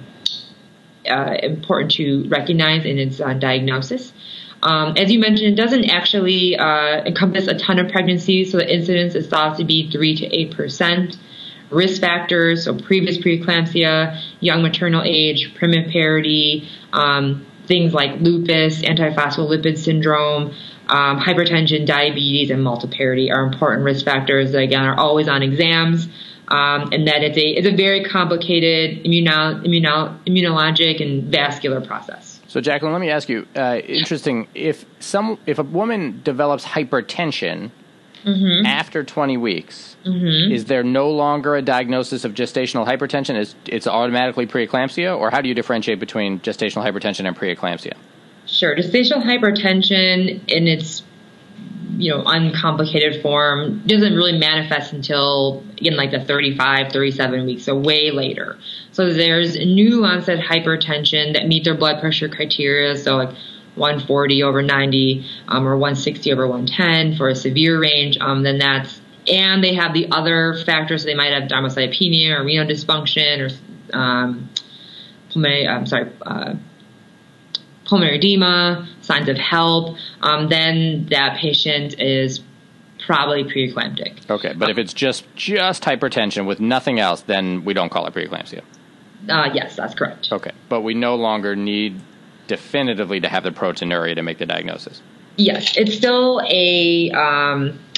[SPEAKER 4] uh, important to recognize in its uh, diagnosis. Um, as you mentioned, it doesn't actually uh, encompass a ton of pregnancies, so the incidence is thought to be three to eight percent. Risk factors, so previous preeclampsia, young maternal age, primiparity, um, things like lupus, antiphospholipid syndrome, um, hypertension, diabetes, and multiparity are important risk factors that, again, are always on exams. Um, and that it's a, it's a very complicated immuno, immuno, immunologic and vascular process.
[SPEAKER 3] So, Jacqueline, let me ask you, uh, interesting, if some if a woman develops hypertension mm-hmm. after twenty weeks, mm-hmm. is there no longer a diagnosis of gestational hypertension? Is it's automatically preeclampsia, or how do you differentiate between gestational hypertension and preeclampsia?
[SPEAKER 4] Sure. Gestational hypertension in its you know, uncomplicated form doesn't really manifest until in like the thirty-five, thirty-seven weeks, so way later. So there's new onset hypertension that meet their blood pressure criteria, so like one forty over ninety um, or one sixty over one ten for a severe range. Um, then that's, and they have the other factors. So they might have thrombocytopenia or renal dysfunction or um, pulmonary, I'm sorry, uh, pulmonary edema, signs of HELP, um, then that patient is probably preeclamptic.
[SPEAKER 3] Okay, but if it's just just hypertension with nothing else, then we don't call it preeclampsia.
[SPEAKER 4] Uh, yes, that's correct.
[SPEAKER 3] Okay, but we no longer need definitively to have the proteinuria to make the diagnosis.
[SPEAKER 4] Yes, it's still a um,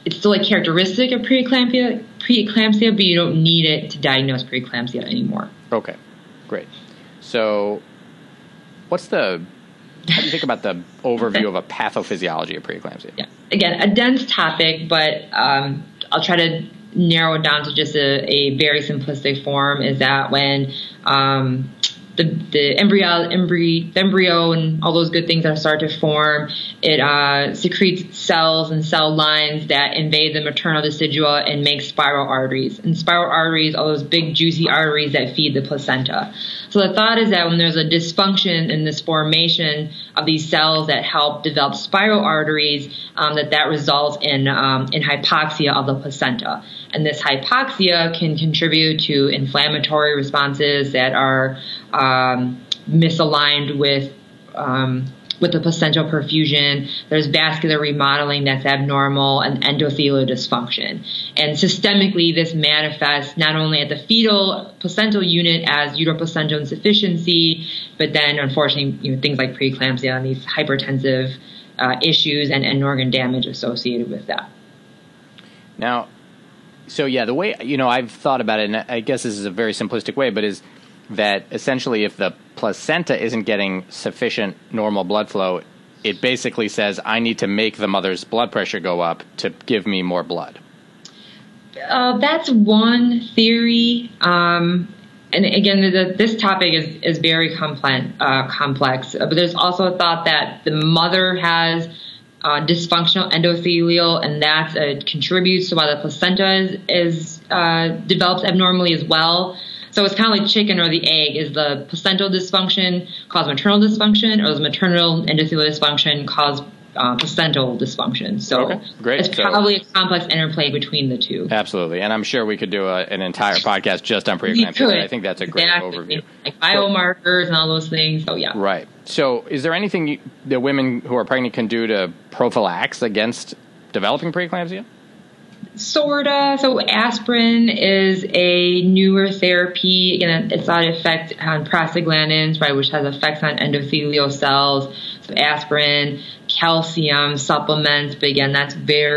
[SPEAKER 4] it's still a characteristic of preeclampsia, preeclampsia, but you don't need it to diagnose preeclampsia anymore.
[SPEAKER 3] Okay, great. So what's the, how do you think about the overview of a pathophysiology of preeclampsia?
[SPEAKER 4] Yeah. Again, a dense topic, but um, I'll try to narrow it down to just a, a very simplistic form, is that when um, the, the embryo, embryo, the embryo and all those good things that start to form, it uh, secretes cells and cell lines that invade the maternal decidua and make spiral arteries. And spiral arteries are those big, juicy arteries that feed the placenta. So the thought is that when there's a dysfunction in this formation of these cells that help develop spiral arteries, um, that that results in um, in hypoxia of the placenta. And this hypoxia can contribute to inflammatory responses that are um, misaligned with um, with the placental perfusion. There's vascular remodeling that's abnormal and endothelial dysfunction. And systemically, this manifests not only at the fetal placental unit as uteroplacental insufficiency, but then unfortunately, you know, things like preeclampsia and these hypertensive uh, issues and end organ damage associated with that.
[SPEAKER 3] Now, so yeah, the way, you know, I've thought about it, and I guess this is a very simplistic way, but is that essentially if the placenta isn't getting sufficient normal blood flow, it basically says, I need to make the mother's blood pressure go up to give me more blood.
[SPEAKER 4] Uh, that's one theory. Um, and again, the, this topic is, is very complex, uh, complex. Uh, but there's also a thought that the mother has uh, dysfunctional endothelial, and that uh, contributes to why the placenta is, is uh, develops abnormally as well. So it's kind of like chicken or the egg. Is the placental dysfunction cause maternal dysfunction, or does maternal endothelial dysfunction cause uh, placental dysfunction? So
[SPEAKER 3] okay, great.
[SPEAKER 4] It's
[SPEAKER 3] so,
[SPEAKER 4] probably a complex interplay between the two.
[SPEAKER 3] Absolutely. And I'm sure we could do a, an entire podcast just on preeclampsia. I think that's a great
[SPEAKER 4] exactly.
[SPEAKER 3] overview.
[SPEAKER 4] Like biomarkers and all those things. So yeah.
[SPEAKER 3] Right. So is there anything you, that women who are pregnant can do to prophylax against developing preeclampsia?
[SPEAKER 4] Sorta. So aspirin is a newer therapy. Again, it's got an effect on prostaglandins, right, which has effects on endothelial cells. So aspirin, calcium supplements, but again, that's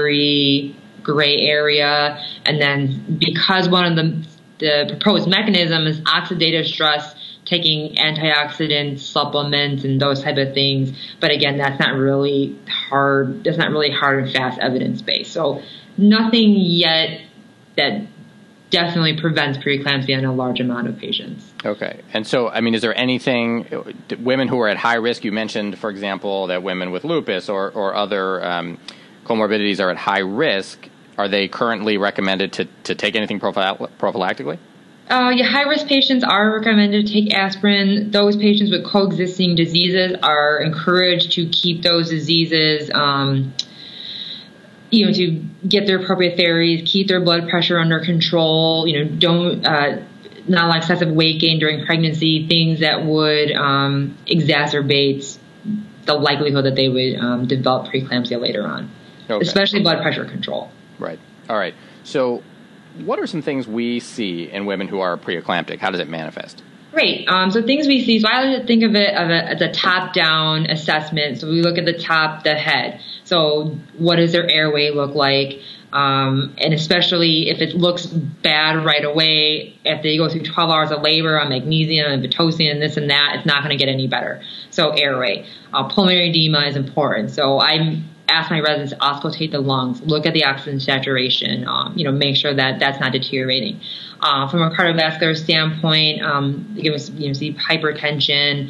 [SPEAKER 4] very gray area. And then because one of the the proposed mechanism is oxidative stress, taking antioxidant supplements and those type of things. But again, that's not really hard. That's not really hard and fast evidence based. So nothing yet that definitely prevents preeclampsia in a large amount of patients.
[SPEAKER 3] Okay. And so, I mean, is there anything, women who are at high risk, you mentioned, for example, that women with lupus or, or other um, comorbidities are at high risk. Are they currently recommended to, to take anything prophyl- prophylactically?
[SPEAKER 4] Uh, yeah, high-risk patients are recommended to take aspirin. Those patients with coexisting diseases are encouraged to keep those diseases um you know, to get their appropriate therapies, keep their blood pressure under control, you know, don't, uh, not allow excessive weight gain during pregnancy, things that would um, exacerbate the likelihood that they would um, develop preeclampsia later on, okay. Especially blood pressure control.
[SPEAKER 3] Right. All right. So what are some things we see in women who are preeclamptic? How does it manifest?
[SPEAKER 4] Great. Um, so things we see, so I like to think of it as a, as a top-down assessment. So we look at the top, the head. So what does their airway look like? Um, and especially if it looks bad right away, if they go through twelve hours of labor on magnesium and Pitocin and this and that, it's not going to get any better. So airway. Uh, pulmonary edema is important. So I ask my residents to auscultate the lungs, look at the oxygen saturation, um, you know, make sure that that's not deteriorating. Uh, from a cardiovascular standpoint, um, you know, see hypertension,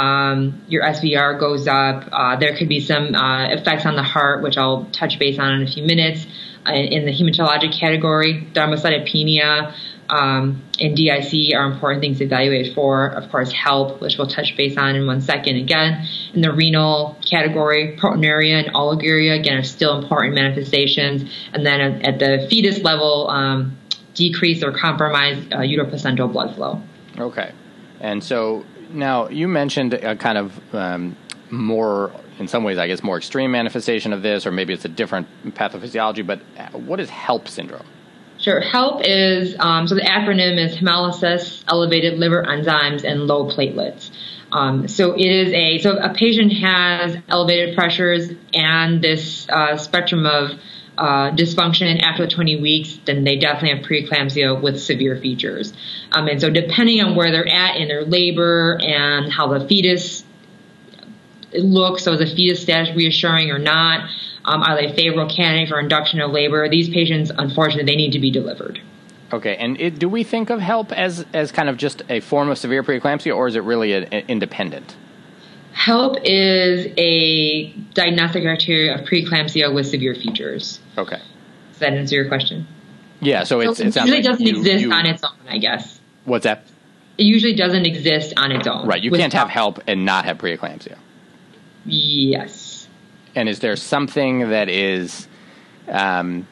[SPEAKER 4] um, your S V R goes up. Uh, there could be some uh, effects on the heart, which I'll touch base on in a few minutes. Uh, in the hematologic category, thrombocytopenia um, and D I C are important things to evaluate for. Of course, HELP, which we'll touch base on in one second. Again, in the renal category, proteinuria and oliguria, again, are still important manifestations. And then at, at the fetus level, um, decrease or compromise uh, uteroplacental blood flow.
[SPEAKER 3] Okay. And so now you mentioned a kind of um, more, in some ways, I guess, more extreme manifestation of this, or maybe it's a different pathophysiology, but what is HELP syndrome?
[SPEAKER 4] Sure. HELP is, um, so the acronym is hemolysis, elevated liver enzymes, and low platelets. Um, so it is a, so a patient has elevated pressures and this uh, spectrum of uh, dysfunction after twenty weeks, then they definitely have preeclampsia with severe features. Um, and so depending on where they're at in their labor and how the fetus looks, so is the fetus status reassuring or not, um, are they a favorable candidate for induction of labor, these patients, unfortunately, they need to be delivered.
[SPEAKER 3] Okay, and it, do we think of HELP as, as kind of just a form of severe preeclampsia, or is it really a, a independent?
[SPEAKER 4] HELP is a diagnostic criteria of preeclampsia with severe features.
[SPEAKER 3] Okay.
[SPEAKER 4] Does that answer your question?
[SPEAKER 3] Yeah, so it's,
[SPEAKER 4] so
[SPEAKER 3] it,
[SPEAKER 4] it usually
[SPEAKER 3] like
[SPEAKER 4] doesn't
[SPEAKER 3] you,
[SPEAKER 4] exist
[SPEAKER 3] you,
[SPEAKER 4] on its own, I guess.
[SPEAKER 3] What's that?
[SPEAKER 4] It usually doesn't exist on its own.
[SPEAKER 3] Right, you can't have HELP and not have preeclampsia.
[SPEAKER 4] Yes.
[SPEAKER 3] And is there something that is um,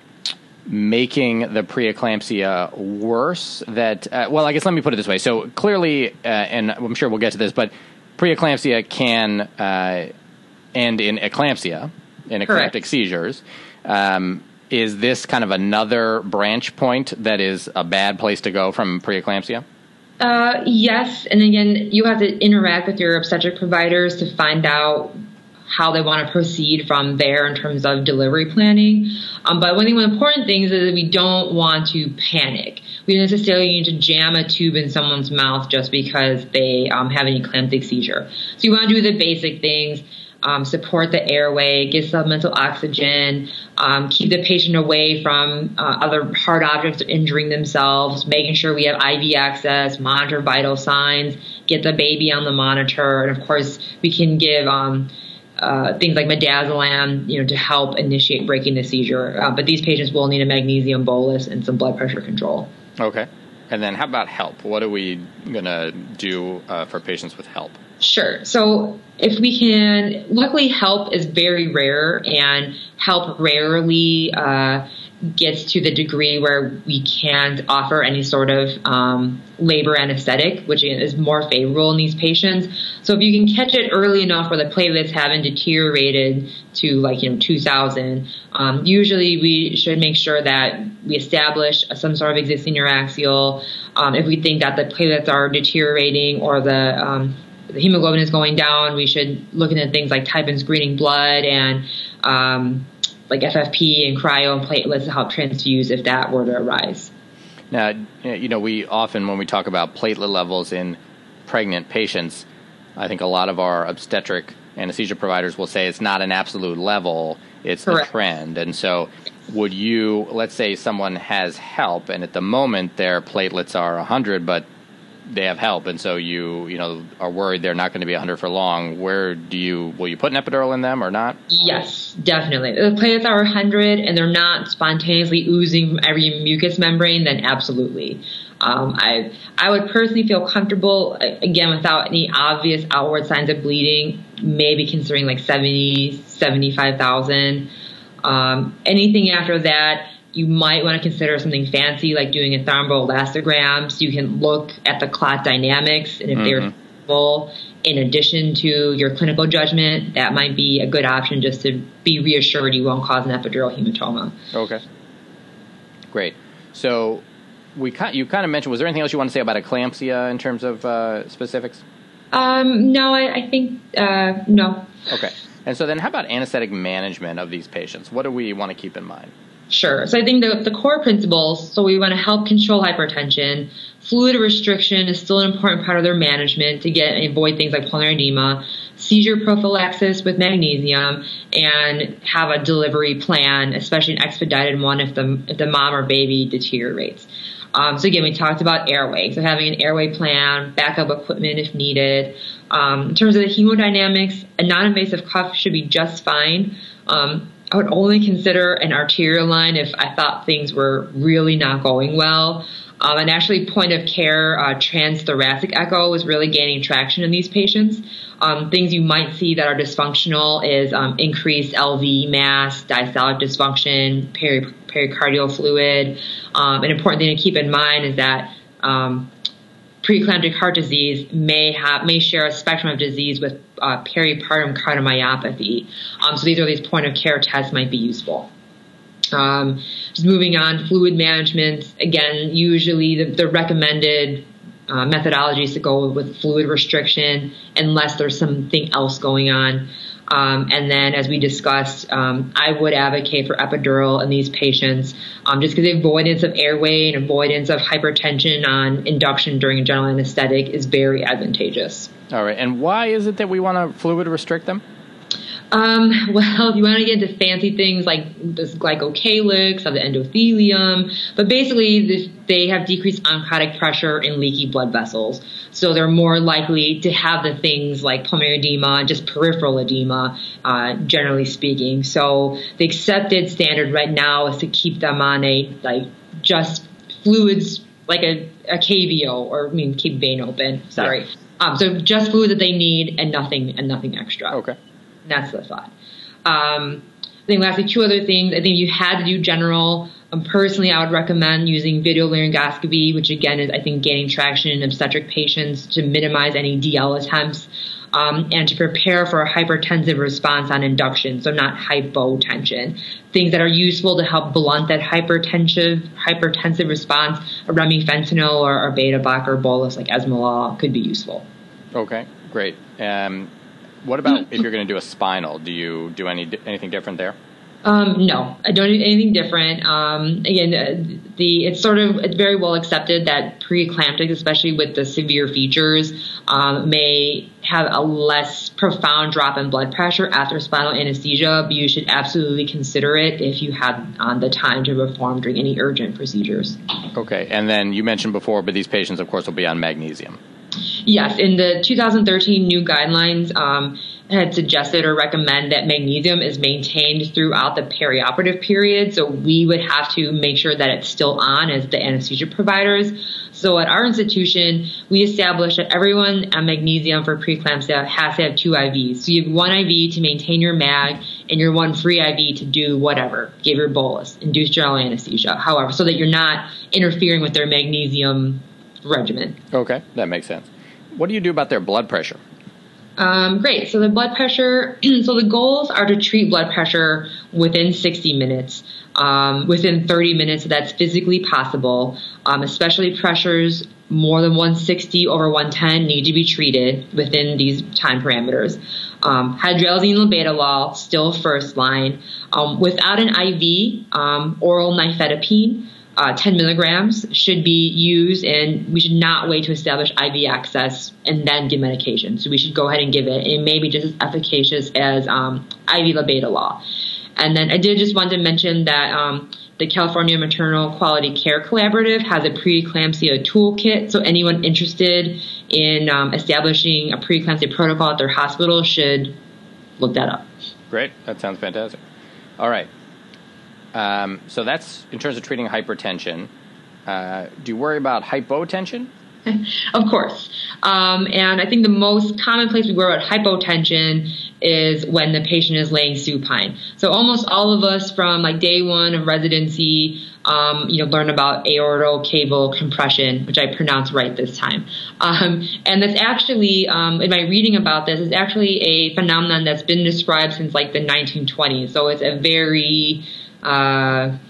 [SPEAKER 3] making the preeclampsia worse that, uh, well, I guess let me put it this way. So clearly, uh, and I'm sure we'll get to this, but preeclampsia can uh, end in eclampsia, in eclamptic
[SPEAKER 4] Correct.
[SPEAKER 3] seizures. Um, is this kind of another branch point that is a bad place to go from preeclampsia?
[SPEAKER 4] Uh, yes, and again, you have to interact with your obstetric providers to find out how they want to proceed from there in terms of delivery planning. Um, but one of the important things is that we don't want to panic. We don't necessarily need to jam a tube in someone's mouth just because they um, have an eclamptic seizure. So you want to do the basic things. Um, support the airway, give supplemental oxygen, um, keep the patient away from uh, other hard objects injuring themselves, making sure we have I V access, monitor vital signs, get the baby on the monitor, and of course we can give um, uh, things like midazolam, you know, to help initiate breaking the seizure. Uh, but these patients will need a magnesium bolus and some blood pressure control.
[SPEAKER 3] Okay. And then how about HELP? What are we going to do uh, for patients with HELP?
[SPEAKER 4] Sure. So if we can, luckily HELP is very rare, and HELP rarely uh, gets to the degree where we can't offer any sort of um, labor anesthetic, which is more favorable in these patients. So if you can catch it early enough where the platelets haven't deteriorated to like, you know, two thousand, um, usually we should make sure that we establish some sort of existing neuraxial. Um, if we think that the platelets are deteriorating or the um, the hemoglobin is going down, we should look into things like type and screening blood and um, like F F P and cryo and platelets to help transfuse if that were to arise.
[SPEAKER 3] Now, you know, we often, when we talk about platelet levels in pregnant patients, I think a lot of our obstetric anesthesia providers will say it's not an absolute level, it's
[SPEAKER 4] Correct.
[SPEAKER 3] the trend. And so would you, let's say someone has HELP and at the moment their platelets are one hundred, but they have HELP, and so you, you know, are worried they're not going to be one hundred for long. Where do you, will you put an epidural in them or not?
[SPEAKER 4] Yes, definitely. The platelets are one hundred and they're not spontaneously oozing from every mucous membrane, then absolutely. Um, I I would personally feel comfortable, again, without any obvious outward signs of bleeding, maybe considering like seventy, seventy-five thousand. Um, anything after that, you might want to consider something fancy like doing a thromboelastogram so you can look at the clot dynamics, and if mm-hmm. they're full in addition to your clinical judgment, that might be a good option just to be reassured you won't cause an epidural hematoma.
[SPEAKER 3] Okay. Great. So we you kind of mentioned, was there anything else you want to say about eclampsia in terms of uh, specifics?
[SPEAKER 4] Um, no, I, I think, uh, no.
[SPEAKER 3] Okay. And so then how about anesthetic management of these patients? What do we want to keep in mind?
[SPEAKER 4] Sure. So I think the, the core principles, so we want to help control hypertension. Fluid restriction is still an important part of their management to get and avoid things like pulmonary edema, seizure prophylaxis with magnesium, and have a delivery plan, especially an expedited one if the, if the mom or baby deteriorates. Um, so again, we talked about airway. So having an airway plan, backup equipment if needed. Um, in terms of the hemodynamics, a non-invasive cuff should be just fine. Um, I would only consider an arterial line if I thought things were really not going well. Um, and actually, point of care uh, transthoracic echo is really gaining traction in these patients. Um, things you might see that are dysfunctional is um, increased L V mass, diastolic dysfunction, peri- pericardial fluid. Um, an important thing to keep in mind is that um, preeclamptic heart disease may have may share a spectrum of disease with uh, peripartum cardiomyopathy. Um, so these are these point of care tests might be useful. Um, just moving on, fluid management. Again, usually the, the recommended uh, methodology is to go with fluid restriction unless there's something else going on. Um, and then, as we discussed, um, I would advocate for epidural in these patients um, just because the avoidance of airway and avoidance of hypertension on induction during a general anesthetic is very advantageous.
[SPEAKER 3] All right. And why is it that we want to fluid restrict them?
[SPEAKER 4] Um, well, if you want to get into fancy things like this glycocalyx or the endothelium, but basically this, they have decreased oncotic pressure and leaky blood vessels. So they're more likely to have the things like pulmonary edema, just peripheral edema, uh, generally speaking. So the accepted standard right now is to keep them on a, like, just fluids, like a, a K V O, or I mean, keep vein open. Sorry. Yeah. Um, so just fluid that they need and nothing, and nothing extra.
[SPEAKER 3] Okay.
[SPEAKER 4] That's the thought. Um, I think lastly, two other things. I think if you had to do general, um, personally, I would recommend using video laryngoscopy, which again is, I think, gaining traction in obstetric patients to minimize any D L attempts um, and to prepare for a hypertensive response on induction, so not hypotension. Things that are useful to help blunt that hypertensive hypertensive response, a remifentanil or, or beta blocker bolus like esmolol could be useful.
[SPEAKER 3] Okay, great. Um, What about if you're going to do a spinal? Do you do any anything different there?
[SPEAKER 4] Um, no, I don't do anything different. Um, again, uh, the it's sort of it's very well accepted that preeclamptic, especially with the severe features, um, may have a less profound drop in blood pressure after spinal anesthesia. But you should absolutely consider it if you have um, the time to perform during any urgent procedures.
[SPEAKER 3] Okay, and then you mentioned before, but these patients, of course, will be on magnesium.
[SPEAKER 4] Yes, in the two thousand thirteen new guidelines um, had suggested or recommend that magnesium is maintained throughout the perioperative period. So we would have to make sure that it's still on as the anesthesia providers. So at our institution, we established that everyone on magnesium for preeclampsia has to have two I Vs. So you have one I V to maintain your mag and your one free I V to do whatever, give your bolus, induce general anesthesia, however, so that you're not interfering with their magnesium regimen.
[SPEAKER 3] Okay, that makes sense. What do you do about their blood pressure?
[SPEAKER 4] Um, great. So the blood pressure, so the goals are to treat blood pressure within sixty minutes, um, within thirty minutes. That's physically possible, um, especially pressures more than one sixty over one ten need to be treated within these time parameters. Um, hydralazine labetalol, still first line. Um, without an I V, um, oral nifedipine, Uh, ten milligrams should be used, and we should not wait to establish I V access and then give medication. So we should go ahead and give it. It may be just as efficacious as um, I V labetalol. And then I did just want to mention that um, the California Maternal Quality Care Collaborative has a preeclampsia toolkit. So anyone interested in um, establishing a preeclampsia protocol at their hospital should look that up.
[SPEAKER 3] Great. That sounds fantastic. All right. Um, so that's in terms of treating hypertension. Uh, do you worry about hypotension?
[SPEAKER 4] Of course. Um, and I think the most common place we worry about hypotension is when the patient is laying supine. So almost all of us from like day one of residency, um, you know, learn about aortal cable compression, which I pronounced right this time. Um, and that's actually, um, in my reading about this, is actually a phenomenon that's been described since like the nineteen twenties. So it's a very Uh,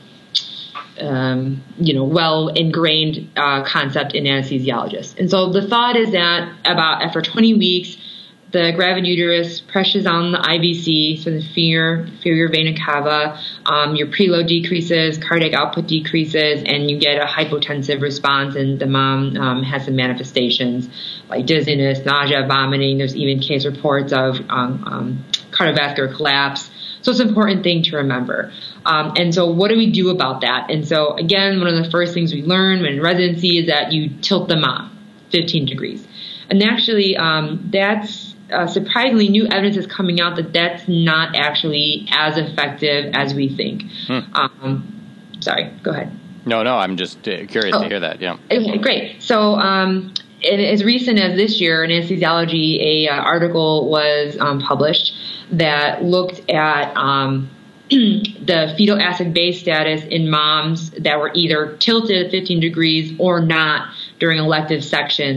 [SPEAKER 4] um, you know, well ingrained uh, concept in anesthesiologists. And so the thought is that about after twenty weeks, the gravid uterus presses on the I V C, so the inferior, inferior vena cava, um, your preload decreases, cardiac output decreases, and you get a hypotensive response, and the mom um, has some manifestations like dizziness, nausea, vomiting. There's even case reports of um, um, cardiovascular collapse. So it's an important thing to remember. Um, and so what do we do about that? And so, again, one of the first things we learn when in residency is that you tilt the mom fifteen degrees. And actually, um, that's uh, surprisingly new evidence is coming out that that's not actually as effective as we think. Hmm. Um, sorry, go ahead.
[SPEAKER 3] No, no, I'm just uh, curious oh. to hear that. Yeah.
[SPEAKER 4] Okay, great. So um, in, as recent as this year in anesthesiology, a uh, article was um, published that looked at um, the fetal acid base status in moms that were either tilted at fifteen degrees or not during elective sections.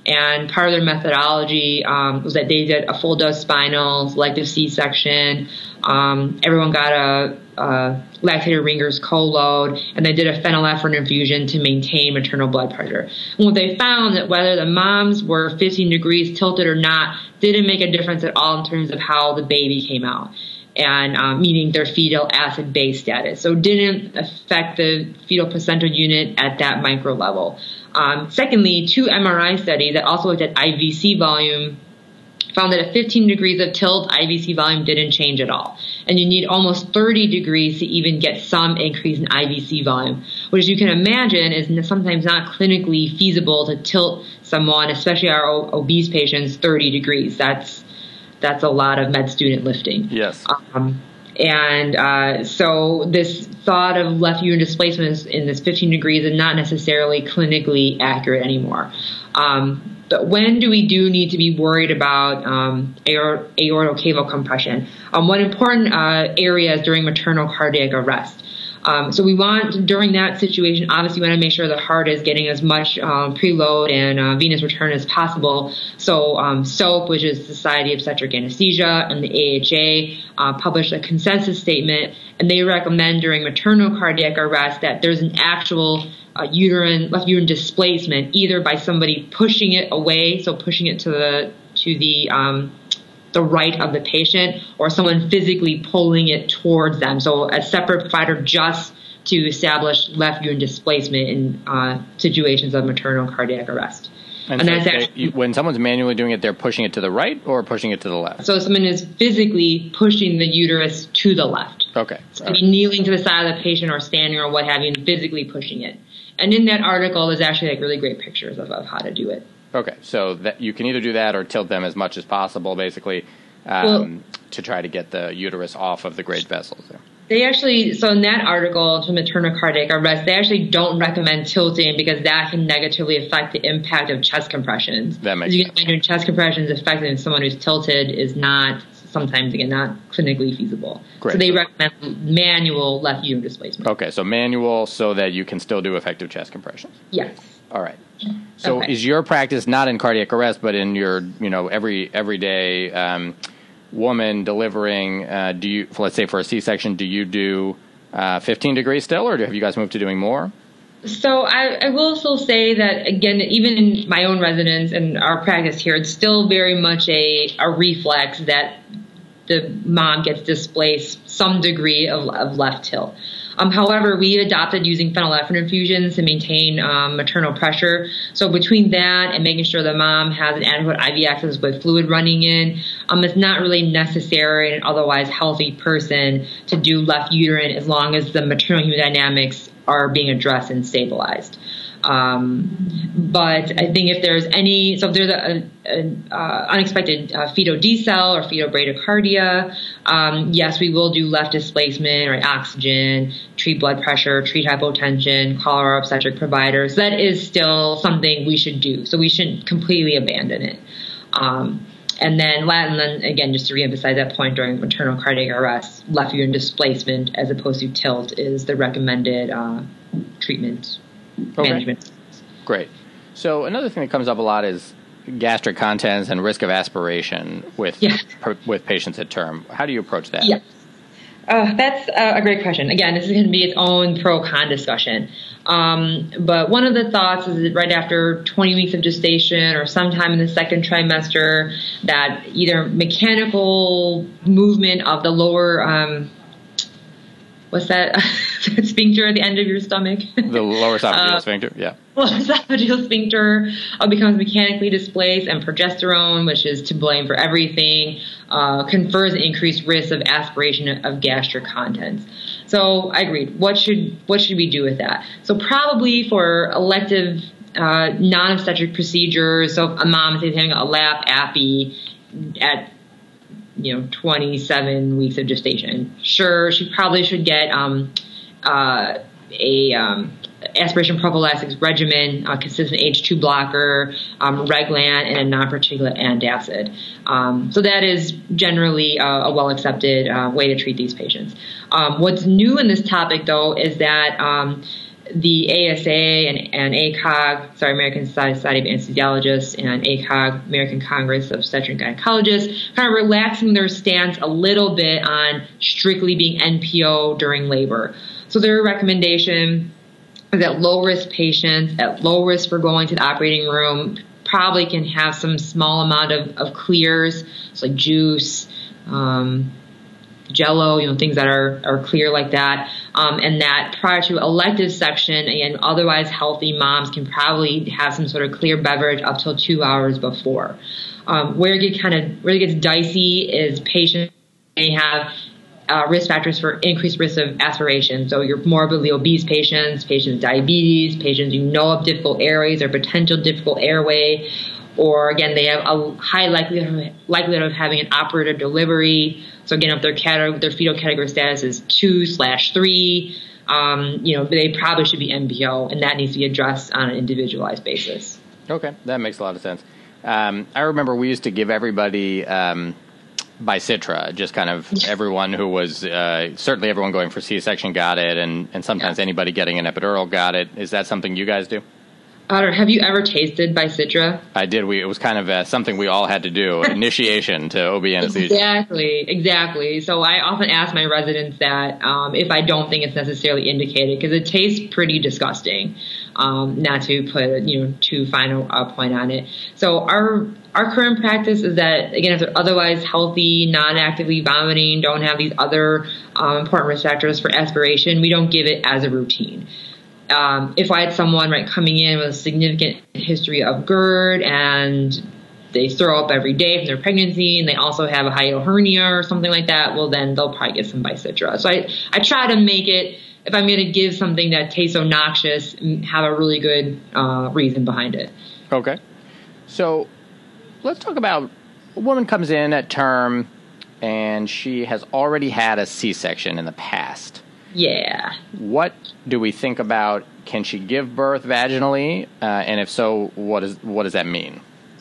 [SPEAKER 4] And part of their methodology um, was that they did a full dose spinal, selective C-section. Um, everyone got a, a lactated Ringer's co-load, and they did a phenylephrine infusion to maintain maternal blood pressure. And what they found that whether the moms were fifteen degrees tilted or not didn't make a difference at all in terms of how the baby came out, and um, meaning their fetal acid base status. So it didn't affect the fetal placental unit at that micro level. Um, secondly, two M R I studies that also looked at I V C volume found that at fifteen degrees of tilt, I V C volume didn't change at all. And you need almost thirty degrees to even get some increase in I V C volume, which as you can imagine is sometimes not clinically feasible to tilt someone, especially our obese patients, thirty degrees. That's that's a lot of med student lifting.
[SPEAKER 3] Yes.
[SPEAKER 4] Um, and uh, so this thought of left uterine displacement in this fifteen degrees is not necessarily clinically accurate anymore. Um, But when do we do need to be worried about um, aor- aortocaval compression? Um, one important uh, area is during maternal cardiac arrest. Um, so we want, during that situation, obviously we want to make sure the heart is getting as much um, preload and uh, venous return as possible. So um, S O A P, which is Society of Obstetric Anesthesia, and the A H A uh, published a consensus statement, and they recommend during maternal cardiac arrest that there's an actual Uh, uterine left uterine displacement, either by somebody pushing it away, so pushing it to the to the um, the right of the patient, or someone physically pulling it towards them. So a separate provider just to establish left uterine displacement in uh, situations of maternal cardiac arrest.
[SPEAKER 3] And,
[SPEAKER 4] and
[SPEAKER 3] so
[SPEAKER 4] that's
[SPEAKER 3] they,
[SPEAKER 4] actually,
[SPEAKER 3] you, when someone's manually doing it, they're pushing it to the right or pushing it to the left?
[SPEAKER 4] So someone is physically pushing the uterus to the left.
[SPEAKER 3] Okay.
[SPEAKER 4] So right. Kneeling to the side of the patient or standing or what have you, and physically pushing it. And in that article, there's actually like really great pictures of, of how to do it.
[SPEAKER 3] Okay, so that you can either do that or tilt them as much as possible, basically, um,
[SPEAKER 4] well,
[SPEAKER 3] to try to get the uterus off of the great vessels there.
[SPEAKER 4] They actually, so in that article, to maternal cardiac arrest, they actually don't recommend tilting because that can negatively affect the impact of chest compressions.
[SPEAKER 3] That makes
[SPEAKER 4] you
[SPEAKER 3] sense.
[SPEAKER 4] can imagine chest compressions affecting someone who's tilted is not, sometimes, again, not clinically feasible.
[SPEAKER 3] Great.
[SPEAKER 4] So they recommend manual left uterine displacement.
[SPEAKER 3] Okay, so manual so that you can still do effective chest compressions.
[SPEAKER 4] Yes.
[SPEAKER 3] All right. So
[SPEAKER 4] Okay.
[SPEAKER 3] is your practice not in cardiac arrest, but in your, you know, every everyday um, woman delivering, uh, do you, let's say for a C-section, do you do uh, fifteen degrees still, or have you guys moved to doing more?
[SPEAKER 4] So I, I will still say that, again, even in my own residence and our practice here, it's still very much a, a reflex that the mom gets displaced some degree of, of left tilt. Um, however, we adopted using phenylephrine infusions to maintain um, maternal pressure. So between that and making sure the mom has an adequate I V access with fluid running in, um, it's not really necessary in an otherwise healthy person to do left uterine as long as the maternal hemodynamics are being addressed and stabilized. Um, but I think if there's any, so if there's a, a, a uh, unexpected uh, fetal decel or fetal bradycardia, um, yes, we will do left displacement or oxygen, treat blood pressure, treat hypotension, call our obstetric providers. That is still something we should do. So we shouldn't completely abandon it. Um, And then, and then again, just to reemphasize that point, during maternal cardiac arrest, left uterine displacement as opposed to tilt is the recommended uh, treatment
[SPEAKER 3] Okay.
[SPEAKER 4] management.
[SPEAKER 3] Great. So another thing that comes up a lot is gastric contents and risk of aspiration with
[SPEAKER 4] Yeah.
[SPEAKER 3] per, with patients at term. How do you approach that?
[SPEAKER 4] Yeah. Uh, that's a great question. Again, this is going to be its own pro-con discussion. Um, but one of the thoughts is that right after twenty weeks of gestation or sometime in the second trimester, that either mechanical movement of the lower, um, what's that, sphincter at the end of your stomach?
[SPEAKER 3] The lower esophageal
[SPEAKER 4] uh,
[SPEAKER 3] sphincter, yeah.
[SPEAKER 4] Well, esophageal sphincter uh, becomes mechanically displaced, and progesterone, which is to blame for everything, uh, confers an increased risk of aspiration of gastric contents. So I agreed. What should what should we do with that? So probably for elective uh, non-obstetric procedures, so if a mom is having a lap appy at you know twenty-seven weeks of gestation, sure, she probably should get um, uh, a um, aspiration prophylaxis regimen, uh, consistent H two blocker, um, Reglan, and a non-particulate antacid. Um, so that is generally uh, a well-accepted uh, way to treat these patients. Um, what's new in this topic, though, is that um, the A S A and, and A C O G, sorry, American Society of Anesthesiologists, and A C O G, American Congress of Obstetric and Gynecologists, kind of relaxing their stance a little bit on strictly being N P O during labor. So their recommendation is that low-risk patients at low risk for going to the operating room probably can have some small amount of, of clears, so like juice, um, Jello, you know, things that are, are clear like that. Um, and that prior to elective section, again, otherwise healthy moms can probably have some sort of clear beverage up till two hours before. Um, where it gets kind of, where it gets dicey is patients may have uh, risk factors for increased risk of aspiration. So your morbidly obese patients, patients with diabetes, patients you know of difficult airways or potential difficult airway, or again, they have a high likelihood, likelihood of having an operator delivery. So again, if their category, their fetal category status is two slash three, um, you know, they probably should be N P O, and that needs to be addressed on an individualized basis.
[SPEAKER 3] Okay, that makes a lot of sense. Um, I remember we used to give everybody um, Bicitra, just kind of everyone who was, uh, certainly everyone going for C-section got it, and, and sometimes yeah. anybody getting an epidural got it. Is that something you guys do?
[SPEAKER 4] Otter, have you ever tasted Bicitra?
[SPEAKER 3] I did. We it was kind of uh, something we all had to do, initiation to O B anesthesia.
[SPEAKER 4] Exactly, exactly. So I often ask my residents that um, if I don't think it's necessarily indicated, because it tastes pretty disgusting. Um, not to put you know too fine a uh, point on it. So our our current practice is that, again, if they're otherwise healthy, non-actively vomiting, don't have these other um, important risk factors for aspiration, we don't give it as a routine. Um, if I had someone right coming in with a significant history of GERD and they throw up every day from their pregnancy and they also have a hiatal hernia or something like that, well, then they'll probably get some Bicitra. So I, I try to make it, if I'm going to give something that tastes so noxious, have a really good uh, reason behind it.
[SPEAKER 3] Okay. So let's talk about a woman comes in at term and she has already had a C-section in the past.
[SPEAKER 4] Yeah.
[SPEAKER 3] What do we think about? Can she give birth vaginally? Uh, and if so, what is what does that mean?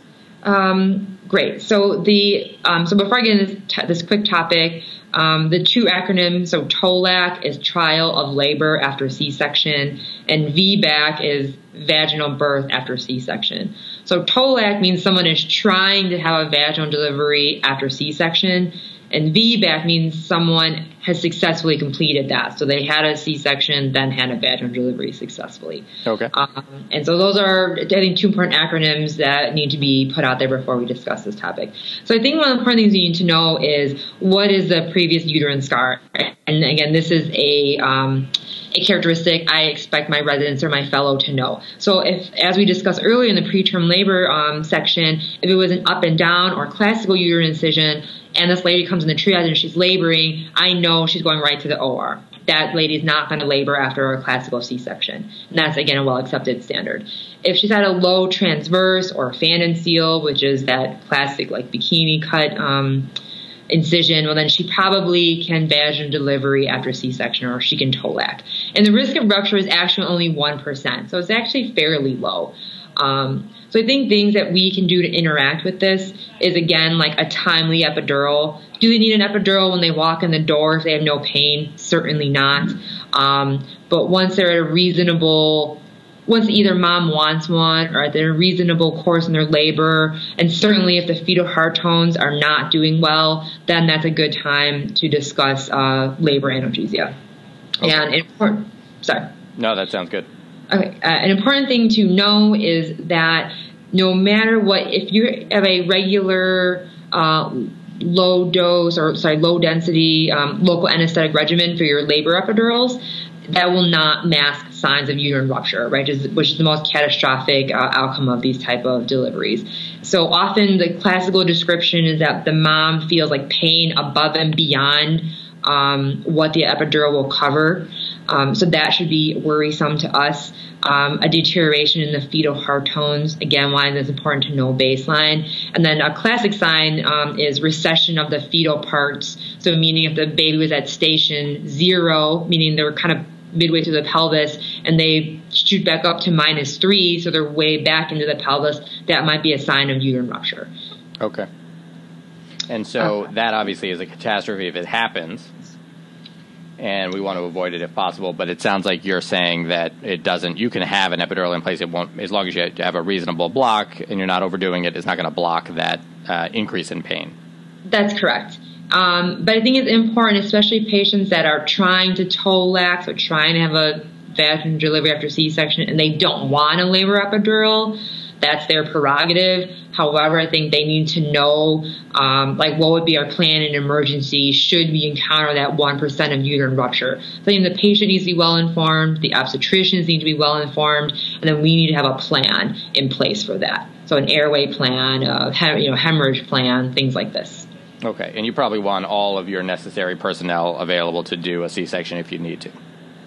[SPEAKER 4] Um, great. So the um, so before I get into this, t- this quick topic, um, the two acronyms. So TOLAC is trial of labor after C-section, and V BAC is vaginal birth after C-section. So TOLAC means someone is trying to have a vaginal delivery after C-section. And V BAC means someone has successfully completed that. So they had a C-section, then had a vaginal delivery successfully.
[SPEAKER 3] Okay.
[SPEAKER 4] Um, and so those are, I think, two important acronyms that need to be put out there before we discuss this topic. So I think one of the important things you need to know is what is the previous uterine scar? And again, this is a um, a characteristic I expect my residents or my fellow to know. So if, as we discussed earlier in the preterm labor um, section, if it was an up and down or classical uterine incision, and this lady comes in the triage and she's laboring, I know she's going right to the O R. That lady is not going to labor after a classical C-section. And that's, again, a well-accepted standard. If she's had a low transverse or Fannin seal, which is that classic, like, bikini cut um, incision, well, then she probably can vaginal delivery after C-section, or she can TOLAC. And the risk of rupture is actually only one percent, so it's actually fairly low. Um, so I think things that we can do to interact with this is, again, like a timely epidural. Do they need an epidural when they walk in the door if they have no pain? Certainly not. Um, but once they're at a reasonable, once either mom wants one or at a reasonable course in their labor, and certainly if the fetal heart tones are not doing well, then that's a good time to discuss uh, labor analgesia. Okay. And important, sorry.
[SPEAKER 3] No, that sounds good.
[SPEAKER 4] Okay. Uh, an important thing to know is that no matter what, if you have a regular uh, low dose or sorry low density um, local anesthetic regimen for your labor epidurals, that will not mask signs of uterine rupture, right? Which is, which is the most catastrophic uh, outcome of these type of deliveries. So often the classical description is that the mom feels like pain above and beyond um, what the epidural will cover. Um, so that should be worrisome to us. Um, a deterioration in the fetal heart tones, again, why it's important to know baseline. And then a classic sign um, is recession of the fetal parts. So meaning if the baby was at station zero, meaning they're kind of midway through the pelvis, and they shoot back up to minus three, so they're way back into the pelvis, that might be a sign of uterine rupture.
[SPEAKER 3] Okay. And so uh, that obviously is a catastrophe if it happens. and we want to avoid it if possible. But it sounds like you're saying that it doesn't. You can have an epidural in place. It won't, as long as you have a reasonable block and you're not overdoing it. It's not going to block that uh, increase in pain.
[SPEAKER 4] That's correct. Um, but I think it's important, especially patients that are trying to toe lax or trying to have a vaginal delivery after C-section, and they don't want a labor epidural. That's their prerogative. However, I think they need to know, um, like, what would be our plan in emergency should we encounter that one percent of uterine rupture. So I think the patient needs to be well informed, the obstetricians need to be well informed, and then we need to have a plan in place for that. So an airway plan, a hem- you know, hemorrhage plan, things like this.
[SPEAKER 3] Okay, and you probably want all of your necessary personnel available to do a C-section if you need to.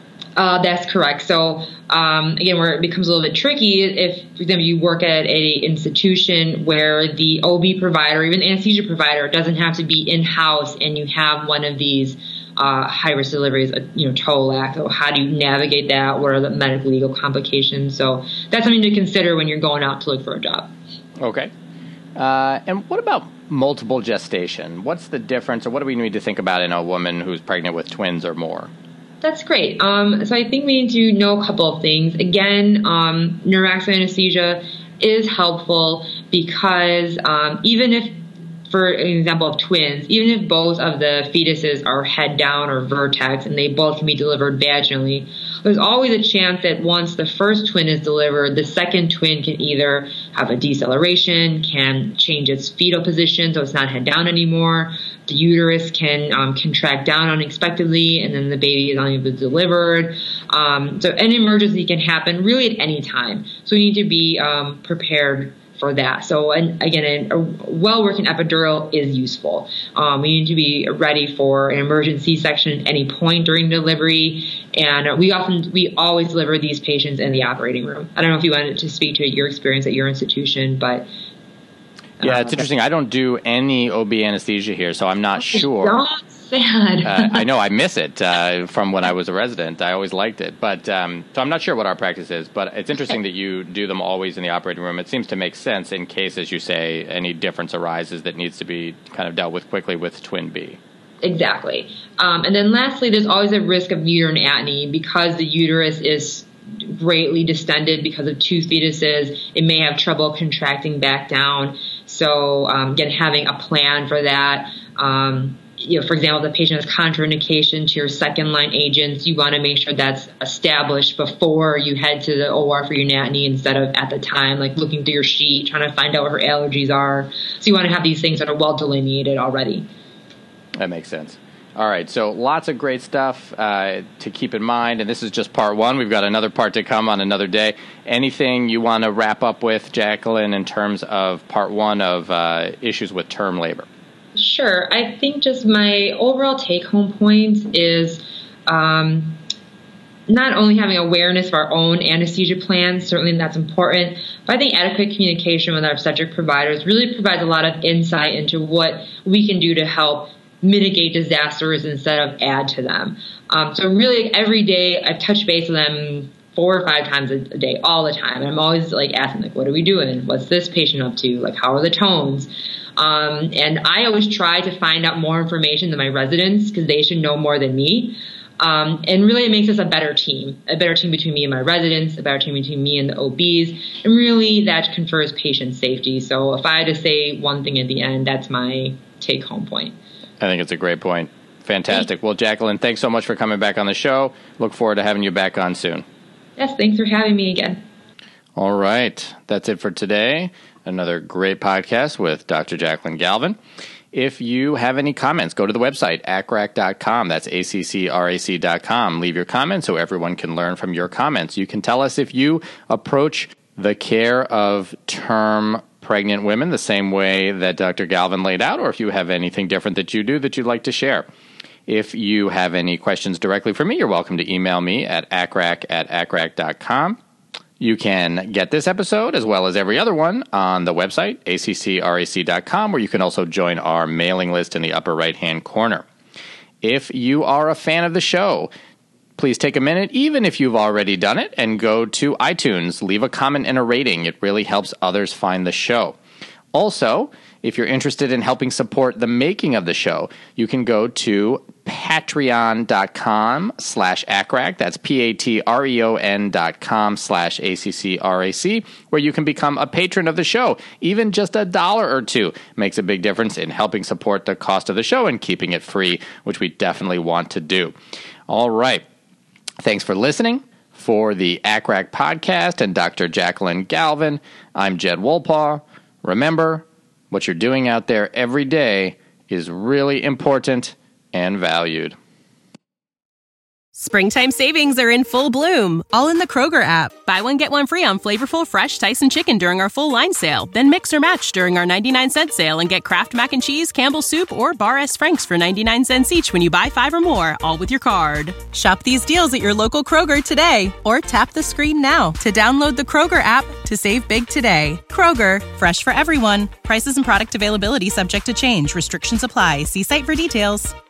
[SPEAKER 4] Uh, that's correct. So, um, again, where it becomes a little bit tricky, if, for example, you work at a institution where the O B provider, even the anesthesia provider, doesn't have to be in-house, and you have one of these uh, high-risk deliveries, you know, toe lax. So how do you navigate that? What are the medical legal complications? So that's something to consider when you're going out to look for a job.
[SPEAKER 3] Okay. Uh, and what about multiple gestation? What's the difference, or what do we need to think about in a woman who's pregnant with twins or more?
[SPEAKER 4] That's great. Um, so I think we need to know a couple of things. Again, um, neuroaxial anesthesia is helpful because um, even if, for an example of twins, even if both of the fetuses are head down or vertex and they both can be delivered vaginally, there's always a chance that once the first twin is delivered, the second twin can either have a deceleration, can change its fetal position so it's not head down anymore. The uterus can um, contract down unexpectedly, and then the baby is not even delivered. Um, so an emergency can happen really at any time. So we need to be um, prepared for that. So, and again, a well-working epidural is useful. Um, we need to be ready for an emergency C-section at any point during delivery. And we often, we always deliver these patients in the operating room. I don't know if you wanted to speak to your experience at your institution, but
[SPEAKER 3] yeah, it's interesting. I don't do any O B anesthesia here, so I'm not sure.
[SPEAKER 4] That's sad.
[SPEAKER 3] uh, I know I miss it uh, from when I was a resident. I always liked it. But um, so I'm not sure what our practice is, but it's interesting that you do them always in the operating room. It seems to make sense in case, as you say, any difference arises that needs to be kind of dealt with quickly with twin B.
[SPEAKER 4] Exactly. Um, and then lastly, there's always a risk of uterine atony because the uterus is greatly distended because of two fetuses. It may have trouble contracting back down. So um, again, having a plan for that. Um, you know, for example, if the patient has contraindication to your second line agents, you want to make sure that's established before you head to the O R for your natony instead of at the time, like looking through your sheet, trying to find out what her allergies are. So you want to have these things that are well delineated already.
[SPEAKER 3] That makes sense. All right, so lots of great stuff uh, to keep in mind, and this is just part one. We've got another part to come on another day. Anything you want to wrap up with, Jacqueline, in terms of part one of uh, issues with term labor?
[SPEAKER 4] Sure. I think just my overall take-home point is um, not only having awareness of our own anesthesia plans, certainly that's important, but I think adequate communication with our obstetric providers really provides a lot of insight into what we can do to help mitigate disasters instead of add to them. Um, so really every day I touch base with them four or five times a day, all the time. And I'm always like asking, like, what are we doing? What's this patient up to? Like, how are the tones? Um, and I always try to find out more information than my residents because they should know more than me. Um, and really it makes us a better team, a better team between me and my residents, a better team between me and the O Bs. And really that confers patient safety. So if I had to say one thing at the end, that's my take home point.
[SPEAKER 3] I think it's a great point. Fantastic. Well, Jacqueline, thanks so much for coming back on the show. Look forward to having you back on soon.
[SPEAKER 4] Yes, thanks for having me again.
[SPEAKER 3] All right. That's it for today. Another great podcast with Doctor Jacqueline Galvin. If you have any comments, go to the website, A C C R A C dot com. That's A C C R A C dot com. Leave your comments so everyone can learn from your comments. You can tell us if you approach the care of term pregnant women the same way that Doctor Galvin laid out, or if you have anything different that you do that you'd like to share. If you have any questions directly for me, you're welcome to email me at A C C R A C at A C C R A C dot com. You can get this episode as well as every other one on the website, A C C R A C dot com, where you can also join our mailing list in the upper right-hand corner. If you are a fan of the show, please take a minute, even if you've already done it, and go to iTunes. Leave a comment and a rating. It really helps others find the show. Also, if you're interested in helping support the making of the show, you can go to patreon.com slash ACRAC. That's P-A-T-R-E-O-N dot com slash A-C-C-R-A-C, where you can become a patron of the show. Even just a dollar or two makes a big difference in helping support the cost of the show and keeping it free, which we definitely want to do. All right. Thanks for listening. For the ACRAC podcast and Doctor Jacqueline Galvin, I'm Jed Wolpaw. Remember, what you're doing out there every day is really important and valued.
[SPEAKER 2] Springtime savings are in full bloom, all in the Kroger app. Buy one, get one free on flavorful, fresh Tyson chicken during our full line sale. Then mix or match during our ninety-nine cent sale and get Kraft Mac and Cheese, Campbell's Soup, or Bar S. Frank's for ninety-nine cents each when you buy five or more, all with your card. Shop these deals at your local Kroger today, or tap the screen now to download the Kroger app to save big today. Kroger, fresh for everyone. Prices and product availability subject to change. Restrictions apply. See site for details.